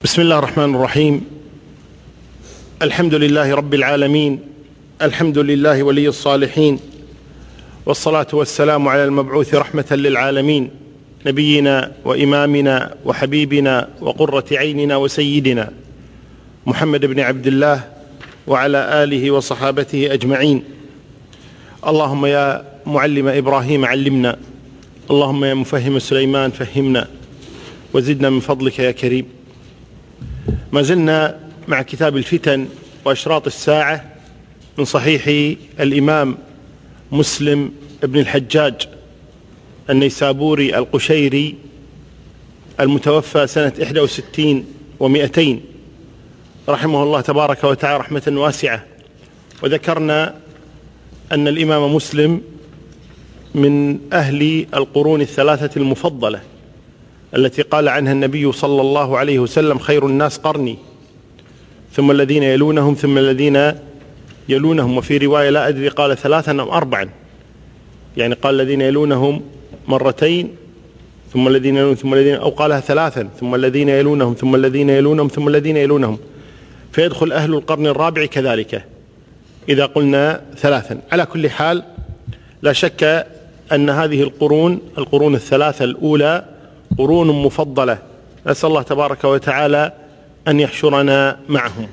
بسم الله الرحمن الرحيم. الحمد لله رب العالمين، الحمد لله ولي الصالحين، والصلاة والسلام على المبعوث رحمة للعالمين، نبينا وإمامنا وحبيبنا وقرة عيننا وسيدنا محمد بن عبد الله وعلى آله وصحابته أجمعين. اللهم يا معلم إبراهيم علمنا، اللهم يا مفهم سليمان فهمنا، وزدنا من فضلك يا كريم. ما زلنا مع كتاب الفتن وأشراط الساعة من صحيح الإمام مسلم بن الحجاج النيسابوري القشيري المتوفى سنة 61 و200 رحمه الله تبارك وتعالى رحمة واسعة. وذكرنا أن الإمام مسلم من أهل القرون الثلاثة المفضلة التي قال عنها النبي صلى الله عليه وسلم: خير الناس قرني، ثم الذين يلونهم، ثم الذين يلونهم. وفي رواية لا أدري قال 3 أو 4، يعني قال الذين يلونهم مرتين، ثم الذين يلونهم، ثم الذين، أو قالها 3، ثم الذين يلونهم، ثم الذين يلونهم، ثم الذين يلونهم. فيدخل أهل القرن الرابع كذلك إذا قلنا 3. على كل حال لا شك أن هذه القرون الثلاثة الأولى قرون مفضلة، نسأل الله تبارك وتعالى أن يحشرنا معهم.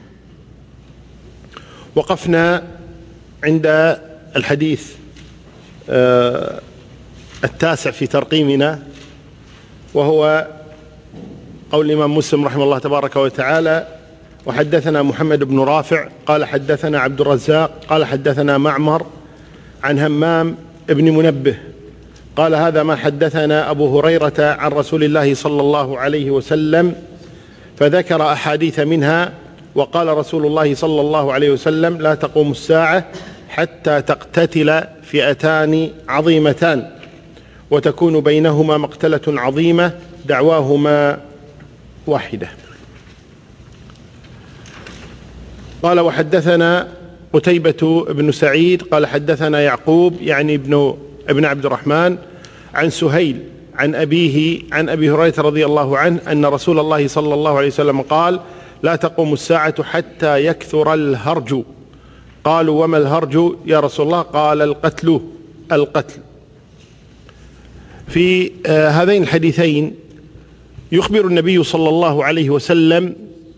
وقفنا عند الحديث التاسع في ترقيمنا، وهو قول الإمام مسلم رحمه الله تبارك وتعالى: وحدثنا محمد بن رافع قال حدثنا عبد الرزاق قال حدثنا معمر عن همام ابن منبه قال هذا ما حدثنا أبو هريرة عن رسول الله صلى الله عليه وسلم، فذكر أحاديث منها. وقال رسول الله صلى الله عليه وسلم: لا تقوم الساعة حتى تقتتل فئتان عظيمتان وتكون بينهما مقتلة عظيمة دعواهما واحدة. قال: وحدثنا قتيبة بن سعيد قال حدثنا يعقوب يعني ابن عبد الرحمن عن سهيل عن أبيه عن أبي هريرة رضي الله عنه أن رسول الله صلى الله عليه وسلم قال: لا تقوم الساعة حتى يكثر الهرج. قالوا: وما الهرج يا رسول الله؟ قال: القتل. في هذين الحديثين يخبر النبي صلى الله عليه وسلم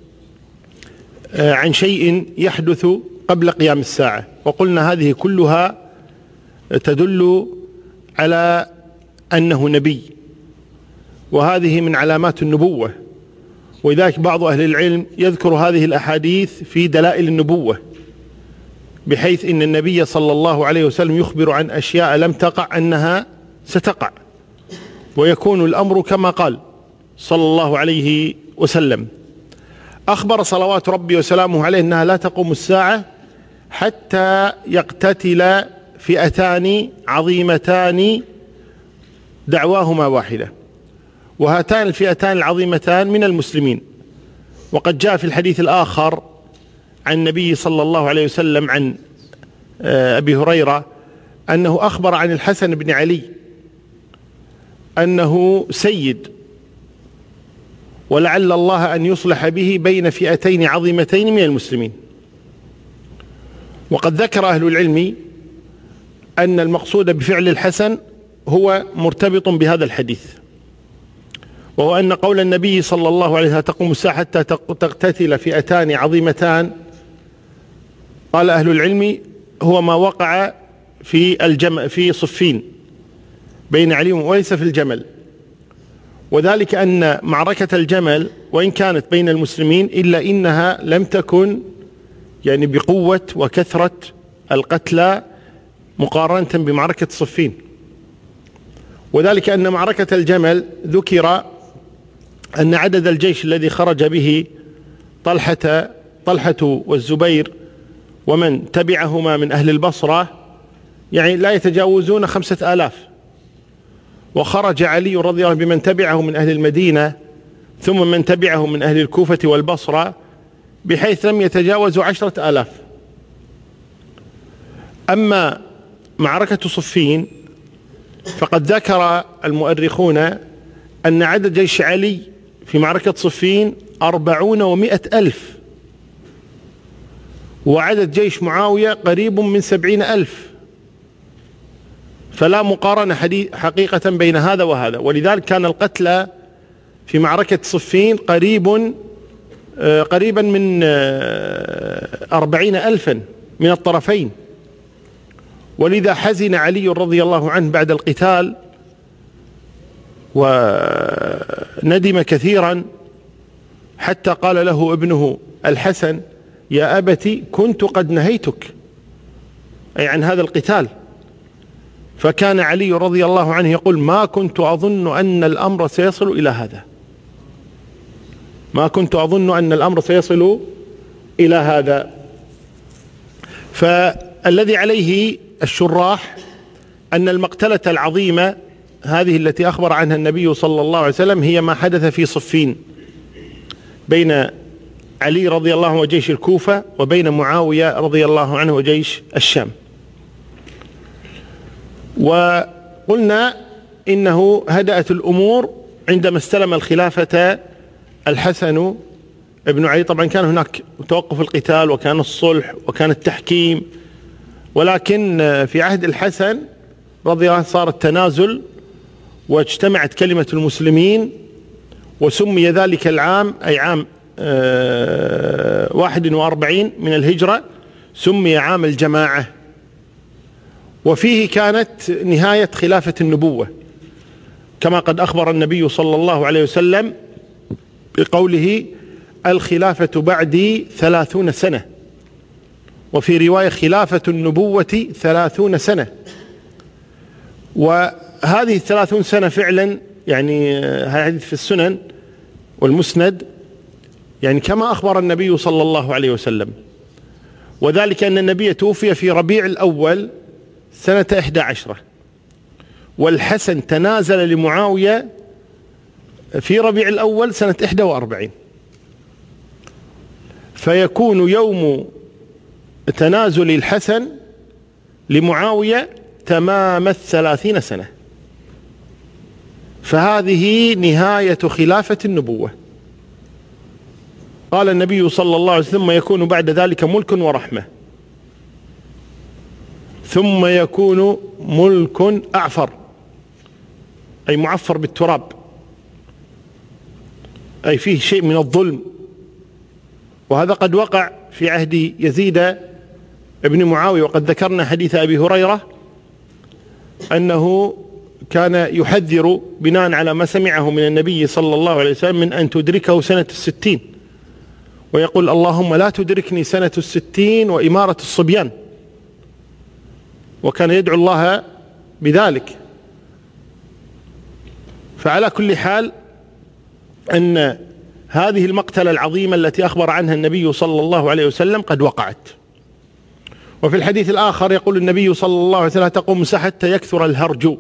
عن شيء يحدث قبل قيام الساعة، وقلنا هذه كلها تدل على أنه نبي، وهذه من علامات النبوة. ولذلك بعض أهل العلم يذكر هذه الأحاديث في دلائل النبوة، بحيث إن النبي صلى الله عليه وسلم يخبر عن أشياء لم تقع أنها ستقع، ويكون الأمر كما قال صلى الله عليه وسلم. أخبر صلوات ربي وسلامه عليه أنها لا تقوم الساعة حتى يقتتل فئتان عظيمتان دعواهما واحدة، وهاتان الفئتان العظيمتان من المسلمين. وقد جاء في الحديث الآخر عن النبي صلى الله عليه وسلم عن أبي هريرة أنه أخبر عن الحسن بن علي أنه سيد، ولعل الله أن يصلح به بين فئتين عظيمتين من المسلمين. وقد ذكر أهل العلم أن المقصود بفعل الحسن هو مرتبط بهذا الحديث، وهو أن قول النبي صلى الله عليه وسلم: تقوم الساعة حتى تقتتل فئتان عظيمتان، قال أهل العلم هو ما وقع في صفين بين علي، وليس في الجمل. وذلك أن معركة الجمل وإن كانت بين المسلمين إلا إنها لم تكن يعني بقوة وكثرة القتلى مقارنة بمعركة صفين. وذلك أن معركة الجمل ذكر أن عدد الجيش الذي خرج به طلحة والزبير ومن تبعهما من أهل البصرة يعني لا يتجاوزون 5000، وخرج علي رضي الله عنه بمن تبعه من أهل المدينة ثم من تبعه من أهل الكوفة والبصرة بحيث لم يتجاوزوا 10,000. أما معركة صفين فقد ذكر المؤرخون أن عدد جيش علي في معركة صفين 40,100,000، وعدد جيش معاوية قريب من 70,000، فلا مقارنة حقيقة بين هذا وهذا. ولذلك كان القتلى في معركة صفين قريبا من 40,000 من الطرفين. ولذا حزن علي رضي الله عنه بعد القتال وندم كثيرا، حتى قال له ابنه الحسن: يا أبت كنت قد نهيتك، أي عن هذا القتال. فكان علي رضي الله عنه يقول: ما كنت أظن أن الأمر سيصل إلى هذا، ما كنت أظن أن الأمر سيصل إلى هذا. فالذي عليه الشراح أن المقتلة العظيمة هذه التي أخبر عنها النبي صلى الله عليه وسلم هي ما حدث في صفين بين علي رضي الله عنه وجيش الكوفة، وبين معاوية رضي الله عنه وجيش الشام. وقلنا إنه هدأت الأمور عندما استلم الخلافة الحسن ابن علي. طبعا كان هناك توقف القتال، وكان الصلح، وكان التحكيم، ولكن في عهد الحسن رضي الله عنه صار التنازل، واجتمعت كلمة المسلمين، وسمي ذلك العام، أي عام 41 من الهجرة، سمي عام الجماعة. وفيه كانت نهاية خلافة النبوة، كما قد أخبر النبي صلى الله عليه وسلم بقوله: الخلافة بعدي 30 سنة، وفي رواية: خلافة النبوة 30 سنة. وهذه 30 سنة فعلا، يعني هذا في السنن والمسند، يعني كما أخبر النبي صلى الله عليه وسلم. وذلك أن النبي توفي في ربيع الأول سنة 11، والحسن تنازل لمعاوية في ربيع الأول سنة 41، فيكون يوم تنازل الحسن لمعاوية تمام 30 سنة. فهذه نهاية خلافة النبوة. قال النبي صلى الله عليه وسلم: يكون بعد ذلك ملك ورحمة، ثم يكون ملك أعفر، أي معفر بالتراب، أي فيه شيء من الظلم. وهذا قد وقع في عهد يزيد ابن معاوية. وقد ذكرنا حديث أبي هريرة أنه كان يحذر بناء على ما سمعه من النبي صلى الله عليه وسلم من أن تدركه سنة 60، ويقول: اللهم لا تدركني سنة 60 وإمارة الصبيان. وكان يدعو الله بذلك. فعلى كل حال أن هذه المقتلة العظيمة التي أخبر عنها النبي صلى الله عليه وسلم قد وقعت. وفي الحديث الآخر يقول النبي صلى الله عليه وسلم: تقوم الساعة حتى يكثر الهرج.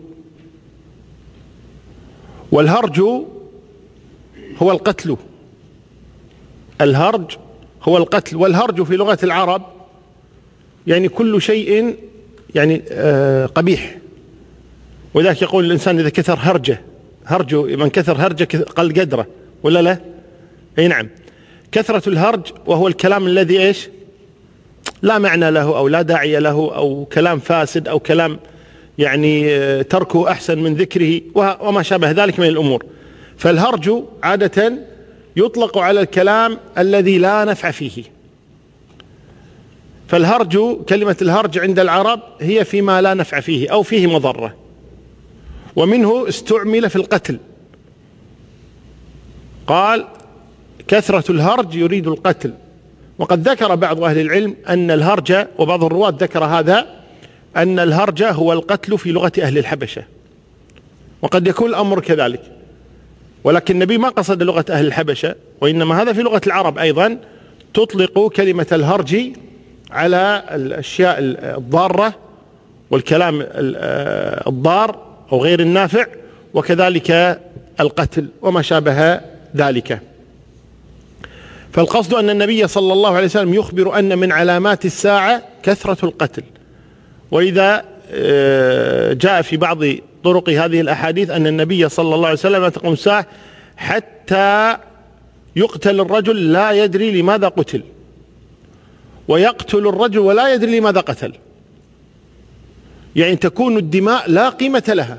والهرج هو القتل، الهرج هو القتل. والهرج في لغة العرب يعني كل شيء يعني قبيح. وذلك يقول الإنسان إذا كثر هرجه، من كثر هرجه قل قدره، ولا لا؟ أي نعم. كثرة الهرج وهو الكلام الذي إيش؟ لا معنى له، أو لا داعي له، أو كلام فاسد، أو كلام يعني تركه أحسن من ذكره، وما شابه ذلك من الأمور. فالهرج عادة يطلق على الكلام الذي لا نفع فيه. فالهرج، كلمة الهرج عند العرب هي فيما لا نفع فيه أو فيه مضرة، ومنه استعمل في القتل. قال: كثرة الهرج يريد القتل. وقد ذكر بعض أهل العلم أن الهرج، وبعض الرواة ذكر هذا، أن الهرج هو القتل في لغة أهل الحبشة. وقد يكون الأمر كذلك، ولكن النبي ما قصد لغة أهل الحبشة، وإنما هذا في لغة العرب أيضا تطلق كلمة الهرج على الأشياء الضارة والكلام الضار أو غير النافع، وكذلك القتل وما شابه ذلك. فالقصد أن النبي صلى الله عليه وسلم يخبر أن من علامات الساعة كثرة القتل. وإذا جاء في بعض طرق هذه الأحاديث أن النبي صلى الله عليه وسلم لا تقوم الساعة حتى يقتل الرجل لا يدري لماذا قتل، ويقتل الرجل ولا يدري لماذا قتل، يعني تكون الدماء لا قيمة لها،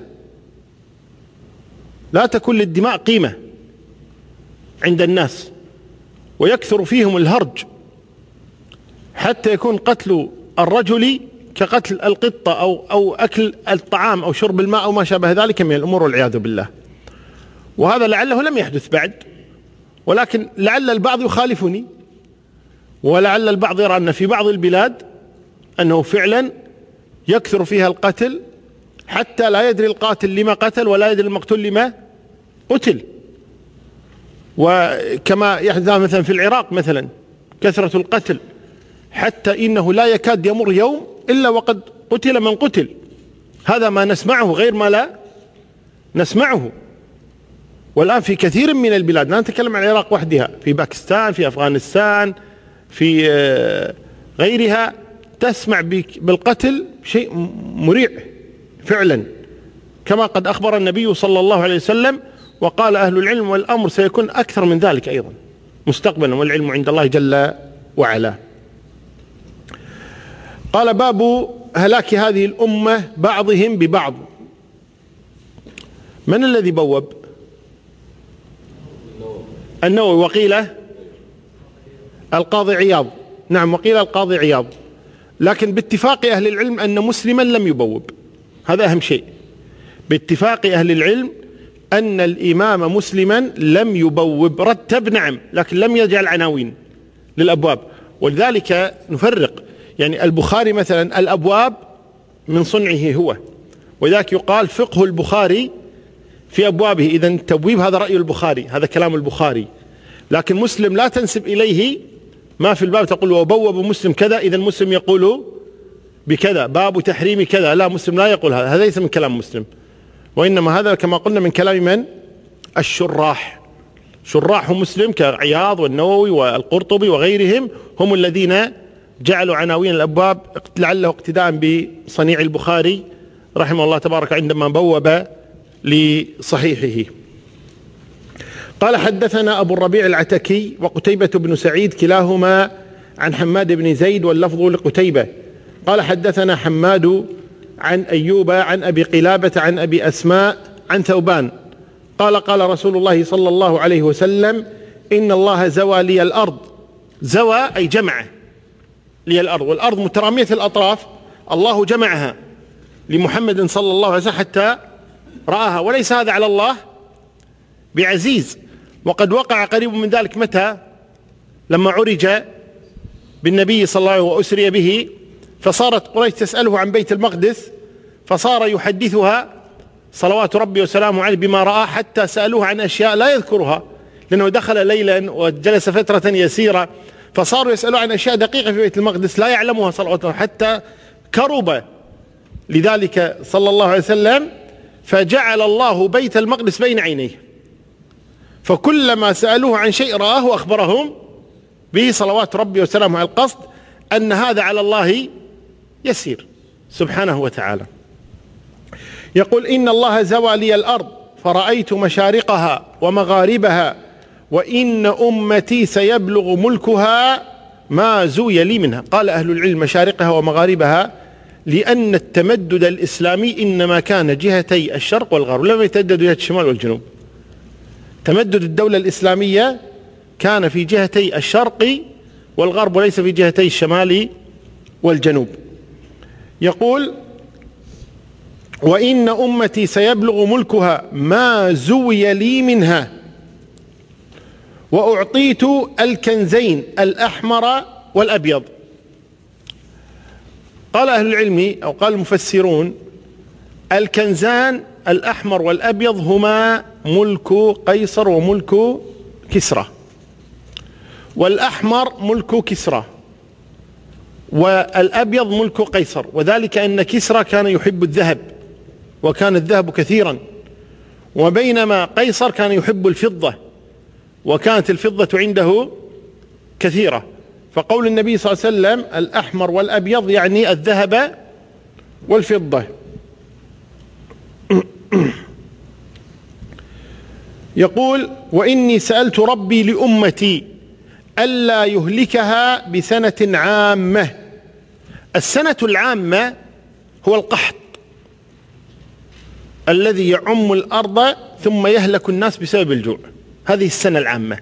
لا تكون للدماء قيمة عند الناس، ويكثر فيهم الهرج حتى يكون قتل الرجل كقتل القطة أو أكل الطعام أو شرب الماء أو ما شابه ذلك من الأمور والعياذ بالله. وهذا لعله لم يحدث بعد، ولكن لعل البعض يخالفني، ولعل البعض يرى أن في بعض البلاد أنه فعلا يكثر فيها القتل حتى لا يدري القاتل لما قتل ولا يدري المقتول لما قتل. وكما يحدث مثلا في العراق مثلا كثرة القتل حتى إنه لا يكاد يمر يوم إلا وقد قتل من قتل. هذا ما نسمعه غير ما لا نسمعه. والآن في كثير من البلاد، لا نتكلم عن العراق وحدها، في باكستان، في أفغانستان، في غيرها، تسمع بالقتل شيء مريع فعلا، كما قد أخبر النبي صلى الله عليه وسلم وقال أهل العلم والأمر سيكون أكثر من ذلك أيضا مستقبلا، والعلم عند الله جل وعلا. قال باب هلاك هذه الأمة بعضهم ببعض. من الذي بوب؟ النووي، وقيل القاضي عياض. نعم، وقيل القاضي عياض، لكن باتفاق أهل العلم أن مسلما لم يبوب، هذا أهم شيء. باتفاق أهل العلم أن الإمام مسلما لم يبوب، رتب نعم، لكن لم يجعل عناوين للأبواب. ولذلك نفرق، يعني البخاري مثلا الأبواب من صنعه هو، وذاك يقال فقه البخاري في أبوابه. إذا التبويب هذا رأي البخاري، هذا كلام البخاري. لكن مسلم لا تنسب إليه ما في الباب تقول وبوب مسلم كذا إذا مسلم يقول بكذا، باب تحريم كذا، لا، مسلم لا يقول هذا، هذا ليس من كلام مسلم، وإنما هذا كما قلنا من كلام من؟ الشراح. شراح مسلم كعياض والنووي والقرطبي وغيرهم هم الذين جعلوا عناوين الأبواب لعله اقتداء بصنيع البخاري رحمه الله تبارك عندما بوب لصحيحه. قال حدثنا أبو الربيع العتكي وقتيبة بن سعيد كلاهما عن حماد بن زيد واللفظ لقتيبة. قال حدثنا حماد عن أيوب عن أبي قلابة عن أبي أسماء عن ثوبان قال قال رسول الله صلى الله عليه وسلم إن الله زوى لي الأرض. زوى أي جمع لي الأرض، والأرض مترامية الأطراف، الله جمعها لمحمد صلى الله عليه وسلم حتى رآها، وليس هذا على الله بعزيز. وقد وقع قريب من ذلك متى؟ لما عرج بالنبي صلى الله عليه وسلم وأسري به، فصارت قريش تسأله عن بيت المقدس، فصار يحدثها صلوات ربي وسلامه عليه بما رأى، حتى سألوه عن أشياء لا يذكرها لأنه دخل ليلا وجلس فترة يسيرة، فصاروا يسألوا عن أشياء دقيقة في بيت المقدس لا يعلمها صلوات الله، حتى كرب لذلك صلى الله عليه وسلم، فجعل الله بيت المقدس بين عينيه، فكلما سألوه عن شيء رآه وأخبرهم به صلوات ربي وسلامه على القصد أن هذا على الله يسير سبحانه وتعالى. يقول إن الله زوى لي الأرض فرأيت مشارقها ومغاربها وإن أمتي سيبلغ ملكها ما زوي لي منها. قال أهل العلم مشارقها ومغاربها لأن التمدد الإسلامي إنما كان جهتي الشرق والغرب، لم يتمدد جهة الشمال والجنوب. تمدد الدولة الإسلامية كان في جهتي الشرق والغرب وليس في جهتي الشمال والجنوب. يقول وإن أمتي سيبلغ ملكها ما زوي لي منها وأعطيت الكنزين الأحمر والأبيض. قال أهل العلم أو قال المفسرون الكنزان الأحمر والأبيض هما ملك قيصر وملك كسرى، والأحمر ملك كسرى والأبيض ملك قيصر، وذلك أن كسرى كان يحب الذهب وكان الذهب كثيرا، وبينما قيصر كان يحب الفضة وكانت الفضة عنده كثيرة. فقول النبي صلى الله عليه وسلم الأحمر والأبيض يعني الذهب والفضة. يقول: وإني سألت ربي لأمتي ألا يهلكها بسنة عامة. السنة العامة هو القحط الذي يعم الأرض ثم يهلك الناس بسبب الجوع، هذه السنة العامة.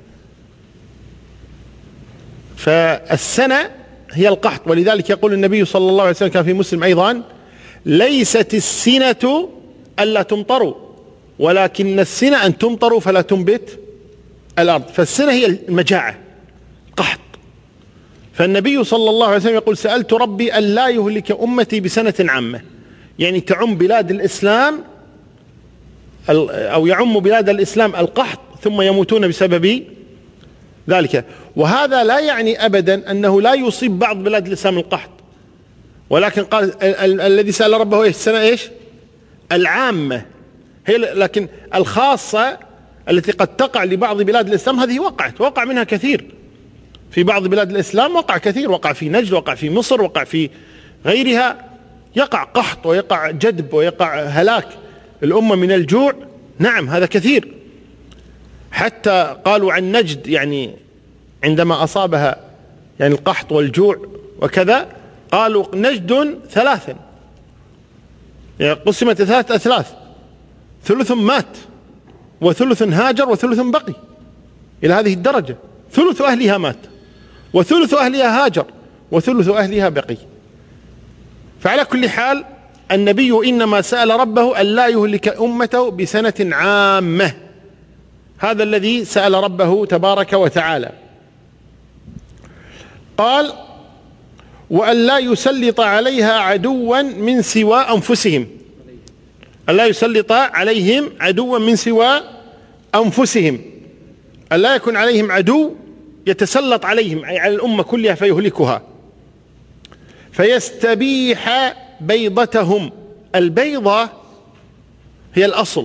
فالسنة هي القحط، ولذلك يقول النبي صلى الله عليه وسلم كان في مسلم أيضا: ليست السنة ألا تمطروا ولكن السنة أن تمطروا فلا تنبت الأرض. فالسنة هي المجاعة، قحط. فالنبي صلى الله عليه وسلم يقول: سألت ربي أن لا يهلك أمتي بسنة عامة، يعني تعم بلاد الإسلام أو يعم بلاد الإسلام القحط ثم يموتون بسبب ذلك. وهذا لا يعني أبدا أنه لا يصيب بعض بلاد الإسلام القحط، ولكن قال الذي سأل ربه إيش؟ السنة إيش؟ العامة هي، لكن الخاصة التي قد تقع لبعض بلاد الإسلام هذه وقع منها كثير في بعض بلاد الإسلام، وقع كثير، وقع في نجد، وقع في مصر، وقع في غيرها، يقع قحط ويقع جدب ويقع هلاك الأمة من الجوع. نعم، هذا كثير. حتى قالوا عن نجد يعني عندما أصابها يعني القحط والجوع وكذا، قالوا نجد ثلاثا، يعني قسمت 3 أثلاث، ثلث مات وثلث هاجر وثلث بقي، إلى هذه الدرجة. ثلث أهلها مات وثلث أهلها هاجر وثلث أهلها بقي. فعلى كل حال النبي إنما سأل ربه أن لا يهلك أمته بسنة عامة، هذا الذي سأل ربه تبارك وتعالى. قال: وأن لا يسلط عليها عدوا من سوى أنفسهم، أن لا يسلط عليهم عدوا من سوى أنفسهم، أن لا يكون عليهم عدو يتسلط عليهم أي على الأمة كلها فيهلكها. فيستبيح بيضتهم، البيضة هي الأصل،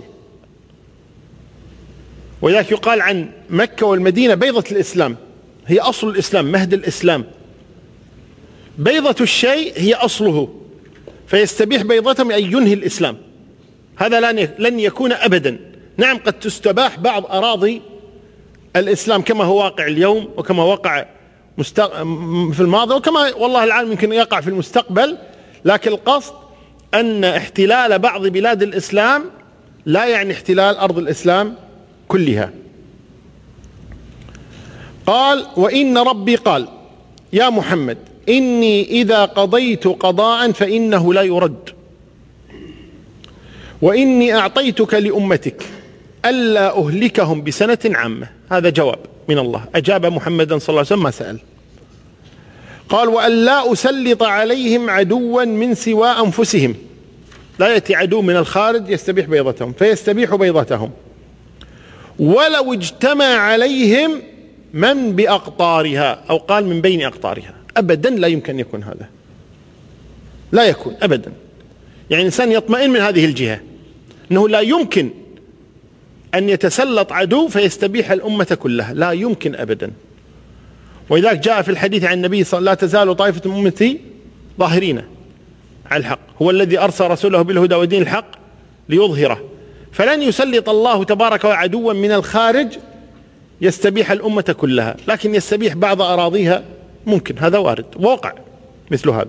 ولذلك يقال عن مكة والمدينة بيضة الإسلام، هي أصل الإسلام، مهد الإسلام. بيضة الشيء هي أصله، فيستبيح بيضتهم أي ينهي الإسلام. هذا لن يكون أبدا. نعم، قد تستباح بعض أراضي الإسلام كما هو واقع اليوم، وكما وقع في الماضي، وكما والله العالم يمكن يقع في المستقبل، لكن القصد أن احتلال بعض بلاد الإسلام لا يعني احتلال أرض الإسلام كلها. قال: وإن ربي قال يا محمد إني إذا قضيت قضاء فإنه لا يرد، وإني أعطيتك لأمتك ألا أهلكهم بسنة عامة. هذا جواب من الله، أجاب محمدا صلى الله عليه وسلم ما سأل. قال: وأن لا أسلط عليهم عدوا من سوى أنفسهم، لا يأتي عدو من الخارج يستبيح بيضتهم فيستبيح بيضتهم. ولو اجتمع عليهم من بأقطارها، أو قال من بين أقطارها، أبدا لا يمكن يكون هذا، لا يكون أبدا. يعني الإنسان يطمئن من هذه الجهة أنه لا يمكن أن يتسلط عدو فيستبيح الأمة كلها، لا يمكن أبدا. ولذلك جاء في الحديث عن النبي صلى الله عليه وسلم: لا تزال طائفة من أمتي ظاهرين على الحق، هو الذي أرسل رسوله بالهدى ودين الحق ليظهره. فلن يسلط الله تبارك وعدوا من الخارج يستبيح الأمة كلها، لكن يستبيح بعض أراضيها ممكن، هذا وارد ووقع مثل هذا.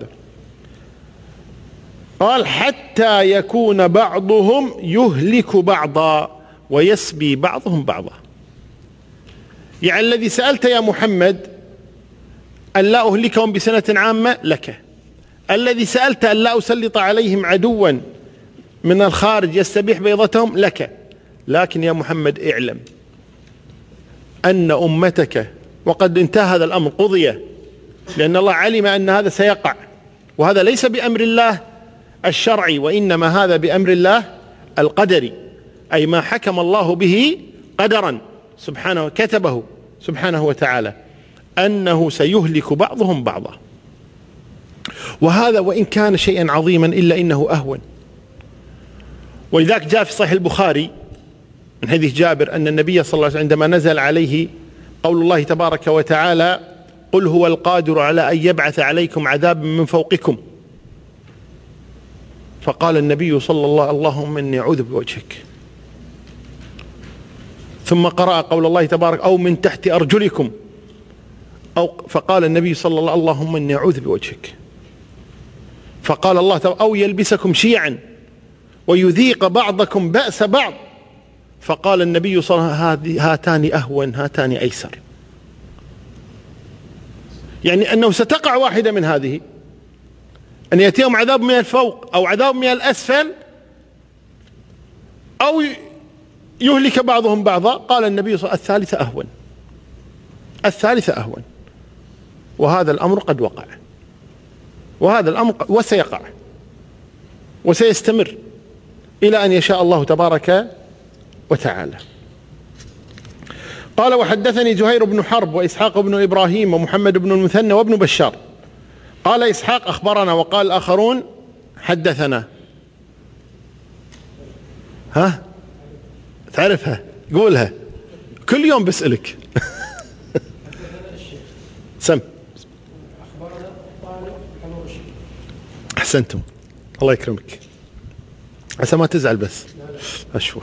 قال: حتى يكون بعضهم يهلك بعضا ويسبي بعضهم بعضا. يعني الذي سألت يا محمد أن لا أهلكهم بسنة عامة لك، الذي سألت أن لا أسلط عليهم عدوا من الخارج يستبيح بيضتهم لك. لكن يا محمد اعلم أن أمتك، وقد انتهى هذا الأمر، قضي، لأن الله علم أن هذا سيقع، وهذا ليس بأمر الله الشرعي، وإنما هذا بأمر الله القدري، أي ما حكم الله به قدرا سبحانه، كتبه سبحانه وتعالى أنه سيهلك بعضهم بعضا. وهذا وإن كان شيئا عظيما إلا إنه أهون. ولذلك جاء في صحيح البخاري من حديث جابر أن النبي صلى الله عليه وسلم عندما نزل عليه قول الله تبارك وتعالى: قل هو القادر على أن يبعث عليكم عذابا من فوقكم، فقال النبي صلى الله عليه وسلم: اللهم إني أعوذ بوجهك. ثم قرأ قول الله تبارك أو من تحت أرجلكم، فقال النبي صلى الله عليه وسلم اللهم إني أعوذ بوجهك. فقال الله تبارك أو يلبسكم شيعا ويذيق بعضكم بأس بعض، فقال النبي صلى الله عليه وسلم هاتان أهون هاتان أيسر، يعني أنه ستقع واحدة من هذه، أن يأتيهم عذاب من الفوق أو عذاب من الأسفل أو يهلك بعضهم بعضا. قال النبي صلى الله عليه وسلم الثالثة أهون، الثالثة أهون. وهذا الأمر قد وقع، وهذا الأمر وسيقع وسيستمر إلى أن يشاء الله تبارك وتعالى. قال وحدثني زهير بن حرب وإسحاق بن إبراهيم ومحمد بن المثنى وابن بشار. قال إسحاق أخبرنا وقال الآخرون حدثنا. ها تعرفها؟ قولها كل يوم بسألك. سم. أحسنتم، الله يكرمك، عسى ما تزعل بس أشوف.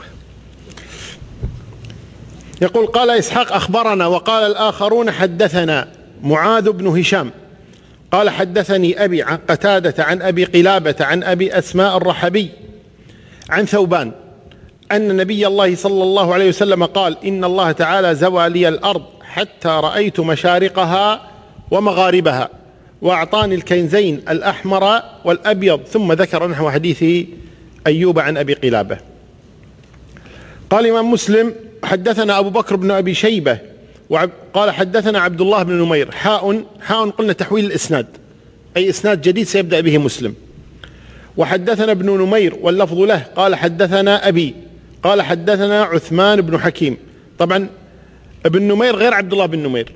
يقول قال إسحاق أخبرنا وقال الآخرون حدثنا. معاذ بن هشام قال حدثني أبي عن قتادة عن أبي قلابة عن أبي أسماء الرحبي عن ثوبان أن نبي الله صلى الله عليه وسلم قال إن الله تعالى زوى لي الأرض حتى رأيت مشارقها ومغاربها وأعطاني الكنزين الأحمر والأبيض، ثم ذكر نحو حديث أيوب عن أبي قلابة. قال الإمام مسلم حدثنا أبو بكر بن أبي شيبة قال حدثنا عبد الله بن نمير حاء قلنا تحويل الإسناد، أي إسناد جديد سيبدأ به مسلم. وحدثنا ابن نمير واللفظ له قال حدثنا أبي قال حدثنا عثمان بن حكيم. طبعا ابن نمير غير عبد الله بن نمير،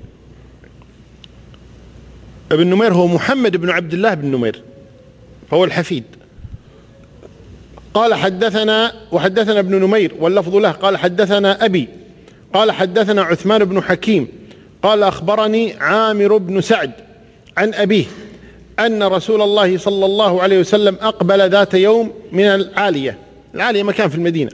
ابن نمير هو محمد بن عبد الله بن نمير فهو الحفيد. قال وحدثنا ابن نمير واللفظ له قال حدثنا أبي قال حدثنا عثمان بن حكيم قال أخبرني عامر بن سعد عن أبيه أن رسول الله صلى الله عليه وسلم أقبل ذات يوم من العالية مكان في المدينة،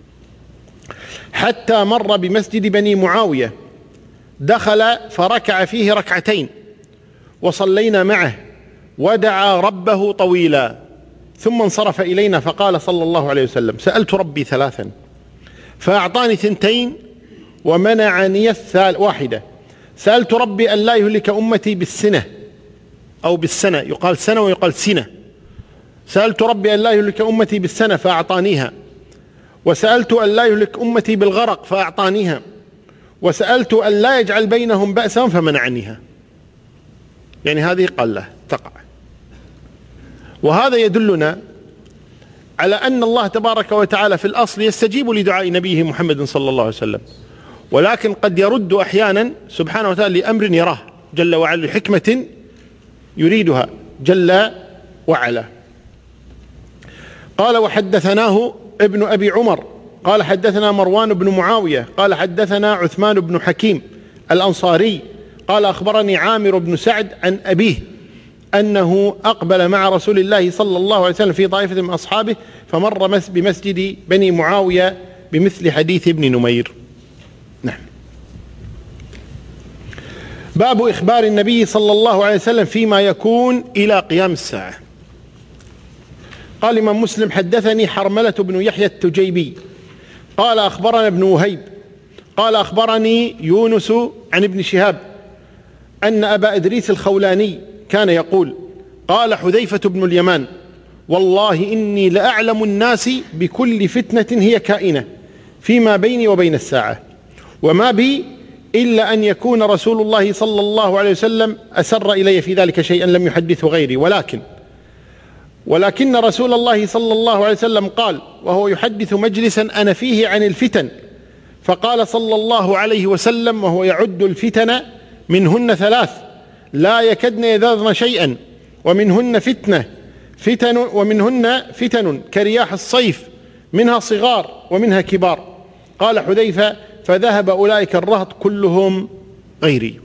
حتى مر بمسجد بني معاوية، دخل فركع فيه ركعتين وصلينا معه ودعا ربه طويلا، ثم انصرف إلينا فقال صلى الله عليه وسلم سألت ربي ثلاثا فأعطاني 2 ومنعني واحدة. سألت ربي أن لا يهلك أمتي بالسنة أو بالسنة، يقال سنة ويقال سنة. سألت ربي أن لا يهلك أمتي بالسنة فأعطانيها، وسألت أن لا يهلك أمتي بالغرق فأعطانيها، وسألت أن لا يجعل بينهم بأسا فمنعنيها. يعني هذه قلة تقع. وهذا يدلنا على أن الله تبارك وتعالى في الأصل يستجيب لدعاء نبيه محمد صلى الله عليه وسلم، ولكن قد يرد أحيانا سبحانه وتعالى لأمر يراه جل وعلا لحكمة يريدها جل وعلا. قال وحدثناه ابن أبي عمر قال حدثنا مروان بن معاوية قال حدثنا عثمان بن حكيم الأنصاري قال أخبرني عامر بن سعد عن أبيه أنه أقبل مع رسول الله صلى الله عليه وسلم في طائفة من أصحابه فمر بمسجد بني معاوية بمثل حديث ابن نمير. نعم. باب إخبار النبي صلى الله عليه وسلم فيما يكون إلى قيام الساعة. قال الإمام مسلم حدثني حرملة بن يحيى التجيبي قال أخبرنا ابن وهيب قال أخبرني يونس عن ابن شهاب أن أبا إدريس الخولاني كان يقول قال حذيفة بن اليمان والله إني لأعلم الناس بكل فتنة هي كائنة فيما بيني وبين الساعة، وما بي إلا أن يكون رسول الله صلى الله عليه وسلم أسر إلي في ذلك شيئا لم يحدثه غيري، ولكن رسول الله صلى الله عليه وسلم قال وهو يحدث مجلسا أنا فيه عن الفتن، فقال صلى الله عليه وسلم وهو يعد الفتن منهن 3 لا يكدن يذرن شيئا ومنهن فتن كرياح الصيف منها صغار ومنها كبار. قال حذيفة فذهب أولئك الرهط كلهم غيري.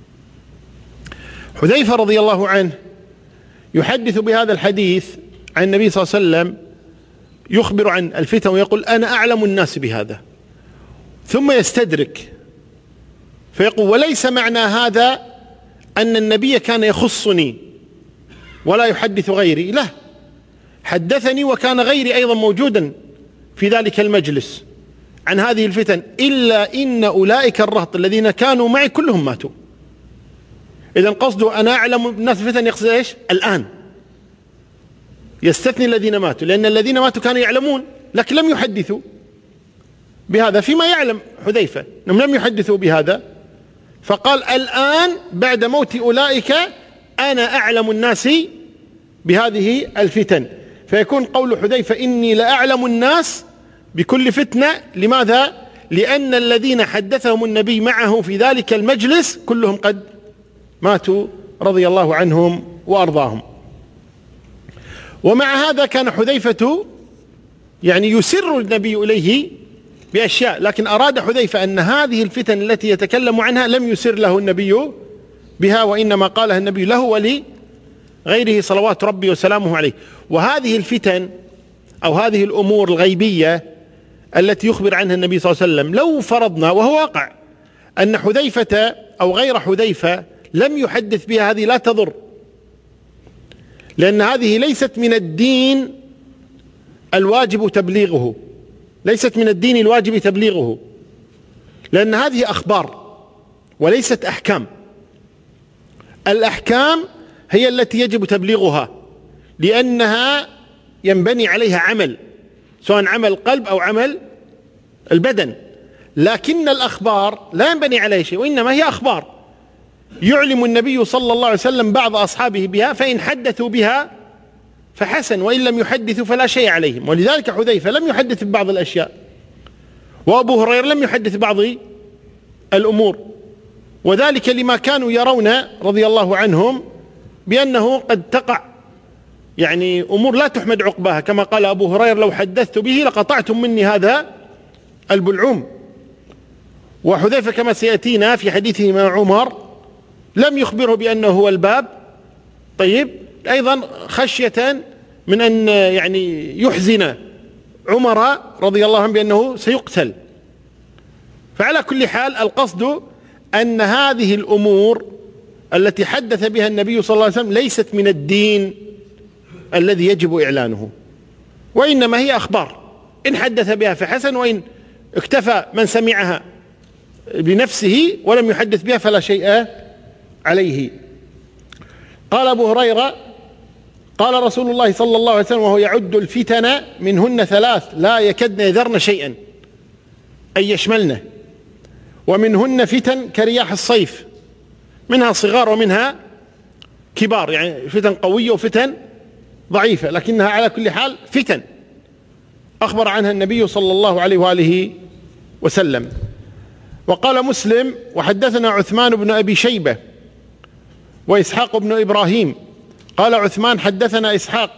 حذيفة رضي الله عنه يحدث بهذا الحديث عن النبي صلى الله عليه وسلم، يخبر عن الفتن ويقول أنا أعلم الناس بهذا، ثم يستدرك فيقول: وليس معنى هذا أن النبي كان يخصني ولا يحدث غيري، لا، حدثني وكان غيري أيضا موجودا في ذلك المجلس عن هذه الفتن، إلا إن أولئك الرهط الذين كانوا معي كلهم ماتوا. إذن قصده أنا أعلم الناس الفتن، يقصد إيش؟ الآن، يستثني الذين ماتوا، لأن الذين ماتوا كانوا يعلمون لكن لم يحدثوا بهذا، فيما يعلم حذيفة أنهم لم يحدثوا بهذا، فقال: الآن بعد موت أولئك أنا أعلم الناس بهذه الفتن. فيكون قول حذيفة: إني لأعلم الناس بكل فتنة. لماذا؟ لأن الذين حدثهم النبي معه في ذلك المجلس كلهم قد ماتوا رضي الله عنهم وأرضاهم. ومع هذا كان حذيفة يعني يسر النبي إليه بأشياء، لكن أراد حذيفة أن هذه الفتن التي يتكلم عنها لم يسر له النبي بها، وإنما قالها النبي له ولغيره صلوات ربي وسلامه عليه. وهذه الفتن أو هذه الأمور الغيبية التي يخبر عنها النبي صلى الله عليه وسلم، لو فرضنا، وهو واقع، أن حذيفة أو غير حذيفة لم يحدث بها، هذه لا تضر، لأن هذه ليست من الدين الواجب تبليغه، ليست من الدين الواجب تبليغه، لأن هذه أخبار وليست أحكام. الأحكام هي التي يجب تبليغها، لأنها ينبني عليها عمل، سواء عمل القلب أو عمل البدن. لكن الأخبار لا ينبني عليها شيء، وإنما هي أخبار يعلم النبي صلى الله عليه وسلم بعض أصحابه بها، فإن حدثوا بها فحسن، وإن لم يحدثوا فلا شيء عليهم. ولذلك حذيفة لم يحدث ببعض الأشياء، وأبو هريرة لم يحدث بعض الأمور، وذلك لما كانوا يرون رضي الله عنهم بأنه قد تقع يعني أمور لا تحمد عقباها، كما قال أبو هريرة: لو حدثت به لقطعتم مني هذا البلعوم. وحذيفة كما سيأتينا في حديثه مع عمر لم يخبره بأنه هو الباب، طيب، أيضا خشية من أن يعني يحزن عمر رضي الله عنه بأنه سيقتل. فعلى كل حال القصد أن هذه الأمور التي حدث بها النبي صلى الله عليه وسلم ليست من الدين الذي يجب إعلانه، وإنما هي أخبار، إن حدث بها فحسن، وإن اكتفى من سمعها بنفسه ولم يحدث بها فلا شيء عليه. قال أبو هريرة: قال رسول الله صلى الله عليه وسلم وهو يعد الفتن منهن 3 لا يكدن يذرن شيئا، أي يشملن، ومنهن فتن كرياح الصيف، منها صغار ومنها كبار، يعني فتن قوية وفتن ضعيفة، لكنها على كل حال فتن أخبر عنها النبي صلى الله عليه وآله وسلم. وقال مسلم: وحدثنا عثمان بن أبي شيبة وإسحاق بن إبراهيم. قال عثمان: حدثنا إسحاق،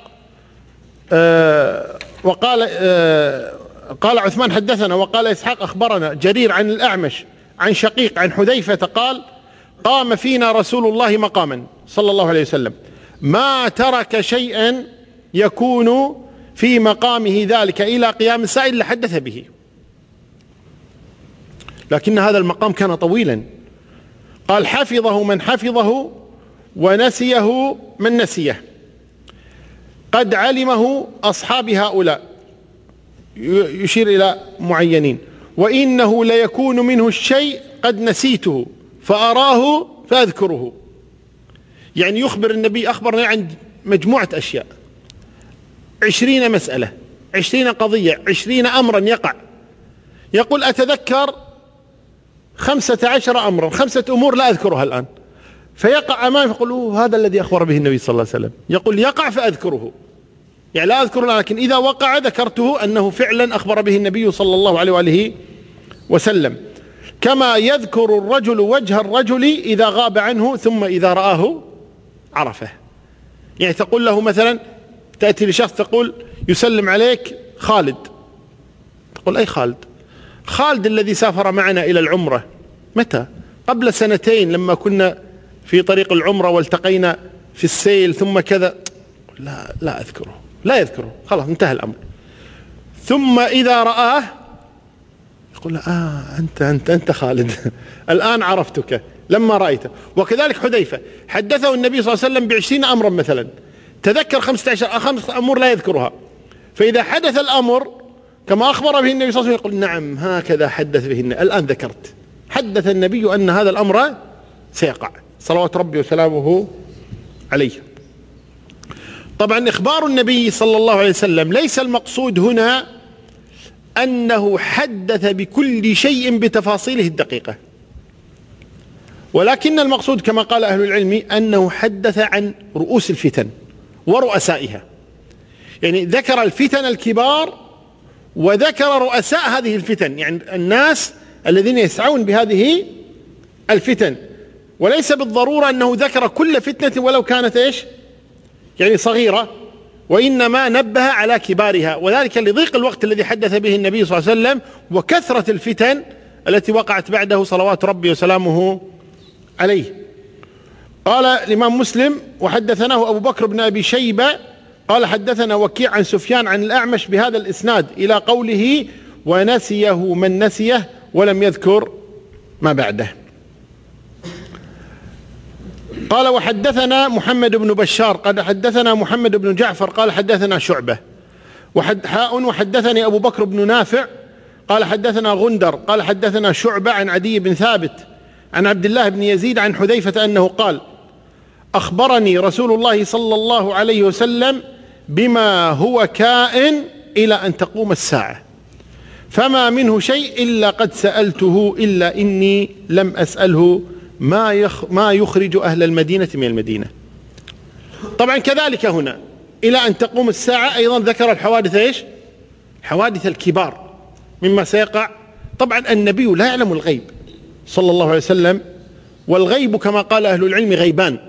قال عثمان: حدثنا، وقال إسحاق: أخبرنا جرير عن الأعمش عن شقيق عن حذيفة قال: قام فينا رسول الله مقاما صلى الله عليه وسلم ما ترك شيئا يكون في مقامه ذلك إلى قيام الساعة إلا حدث به. لكن هذا المقام كان طويلا، قال: حفظه من حفظه ونسيه من نسيه، قد علمه أصحاب هؤلاء، يشير إلى معينين، وإنه ليكون منه الشيء قد نسيته فأراه فأذكره. يعني يخبر النبي، أخبرنا عن مجموعة أشياء، 20 مسألة، 20 قضية، 20 أمرا يقع، يقول: أتذكر 15 أمرا، 5 أمور لا أذكرها الآن، فيقع أمامه فيقول: هذا الذي أخبر به النبي صلى الله عليه وسلم. يقول: يقع فأذكره، يعني لا أذكره، لكن إذا وقع ذكرته أنه فعلا أخبر به النبي صلى الله عليه وآله وسلم. كما يذكر الرجل وجه الرجل إذا غاب عنه ثم إذا رآه عرفه. يعني تقول له مثلا، تأتي لشخص تقول: يسلم عليك خالد، تقول: أي خالد؟ خالد الذي سافر معنا إلى العمرة. متى؟ قبل 2 لما كنا في طريق العمرة والتقينا في السيل ثم كذا. لا أذكره، لا يذكره، خلاص انتهى الأمر. ثم إذا رآه يقول أنت خالد الآن عرفتك لما رأيته. وكذلك حذيفة حدثه النبي صلى الله عليه وسلم ب20 أمرا مثلا، تذكر 15 أمور لا يذكرها، فإذا حدث الأمر كما أخبر به النبي صلى الله عليه وسلم يقول نعم هكذا حدث به الآن ذكرت، حدث النبي أن هذا الأمر سيقع صلوات ربي وسلامه عليه. طبعا إخبار النبي صلى الله عليه وسلم ليس المقصود هنا أنه حدث بكل شيء بتفاصيله الدقيقة، ولكن المقصود كما قال أهل العلم أنه حدث عن رؤوس الفتن ورؤسائها، يعني ذكر الفتن الكبار وذكر رؤساء هذه الفتن، يعني الناس الذين يسعون بهذه الفتن، وليس بالضرورة أنه ذكر كل فتنة ولو كانت يعني صغيرة، وإنما نبه على كبارها، وذلك لضيق الوقت الذي حدث به النبي صلى الله عليه وسلم وكثرة الفتن التي وقعت بعده صلوات ربي وسلامه عليه. قال الإمام مسلم وحدثناه أبو بكر بن أبي شيبة قال حدثنا وكيع عن سفيان عن الأعمش بهذا الإسناد إلى قوله ونسيه من نسيه ولم يذكر ما بعده. قال وحدثنا محمد بن بشار قال حدثنا محمد بن جعفر قال حدثنا شعبة وحدثني أبو بكر بن نافع قال حدثنا غندر قال حدثنا شعبة عن عدي بن ثابت عن عبد الله بن يزيد عن حذيفة أنه قال أخبرني رسول الله صلى الله عليه وسلم بما هو كائن إلى أن تقوم الساعة، فما منه شيء إلا قد سألته إلا إني لم أسأله ما يخرج أهل المدينة من المدينة. طبعا كذلك هنا إلى أن تقوم الساعة أيضا ذكر الحوادث حوادث الكبار مما سيقع. طبعا النبي لا يعلم الغيب صلى الله عليه وسلم، والغيب كما قال أهل العلم غيبان،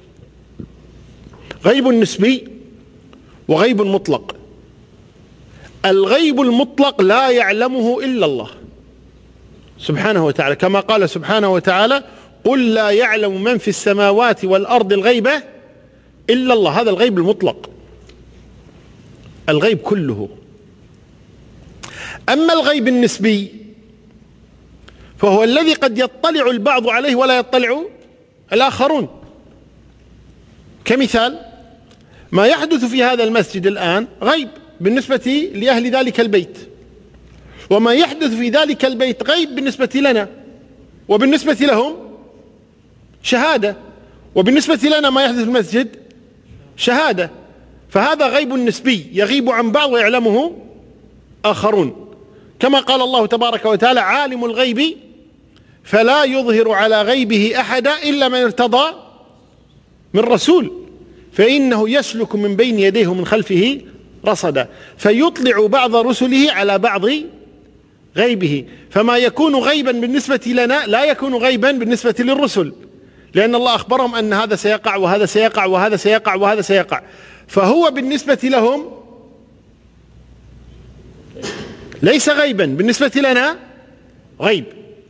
غيب نسبي وغيب مطلق. الغيب المطلق لا يعلمه إلا الله سبحانه وتعالى، كما قال سبحانه وتعالى قل لا يعلم من في السماوات والأرض الغيب إلا الله. هذا الغيب المطلق، الغيب كله. أما الغيب النسبي فهو الذي قد يطلع البعض عليه ولا يطلع الآخرون، كمثال ما يحدث في هذا المسجد الآن غيب بالنسبة لأهل ذلك البيت، وما يحدث في ذلك البيت غيب بالنسبة لنا، وبالنسبة لهم شهادة، وبالنسبة لنا ما يحدث في المسجد شهادة. فهذا غيب نسبي يغيب عن بعض ويعلمه آخرون، كما قال الله تبارك وتعالى عالم الغيب فلا يظهر على غيبه أحدا إلا من ارتضى من رسول فإنه يسلك من بين يديه ومن خلفه رصدا، فيطلع بعض رسله على بعض غيبه. فما يكون غيبا بالنسبة لنا لا يكون غيبا بالنسبة للرسل، لأن الله أخبرهم أن هذا سيقع وهذا سيقع وهذا سيقع وهذا سيقع، فهو بالنسبة لهم ليس غيبا، بالنسبة لنا غيب.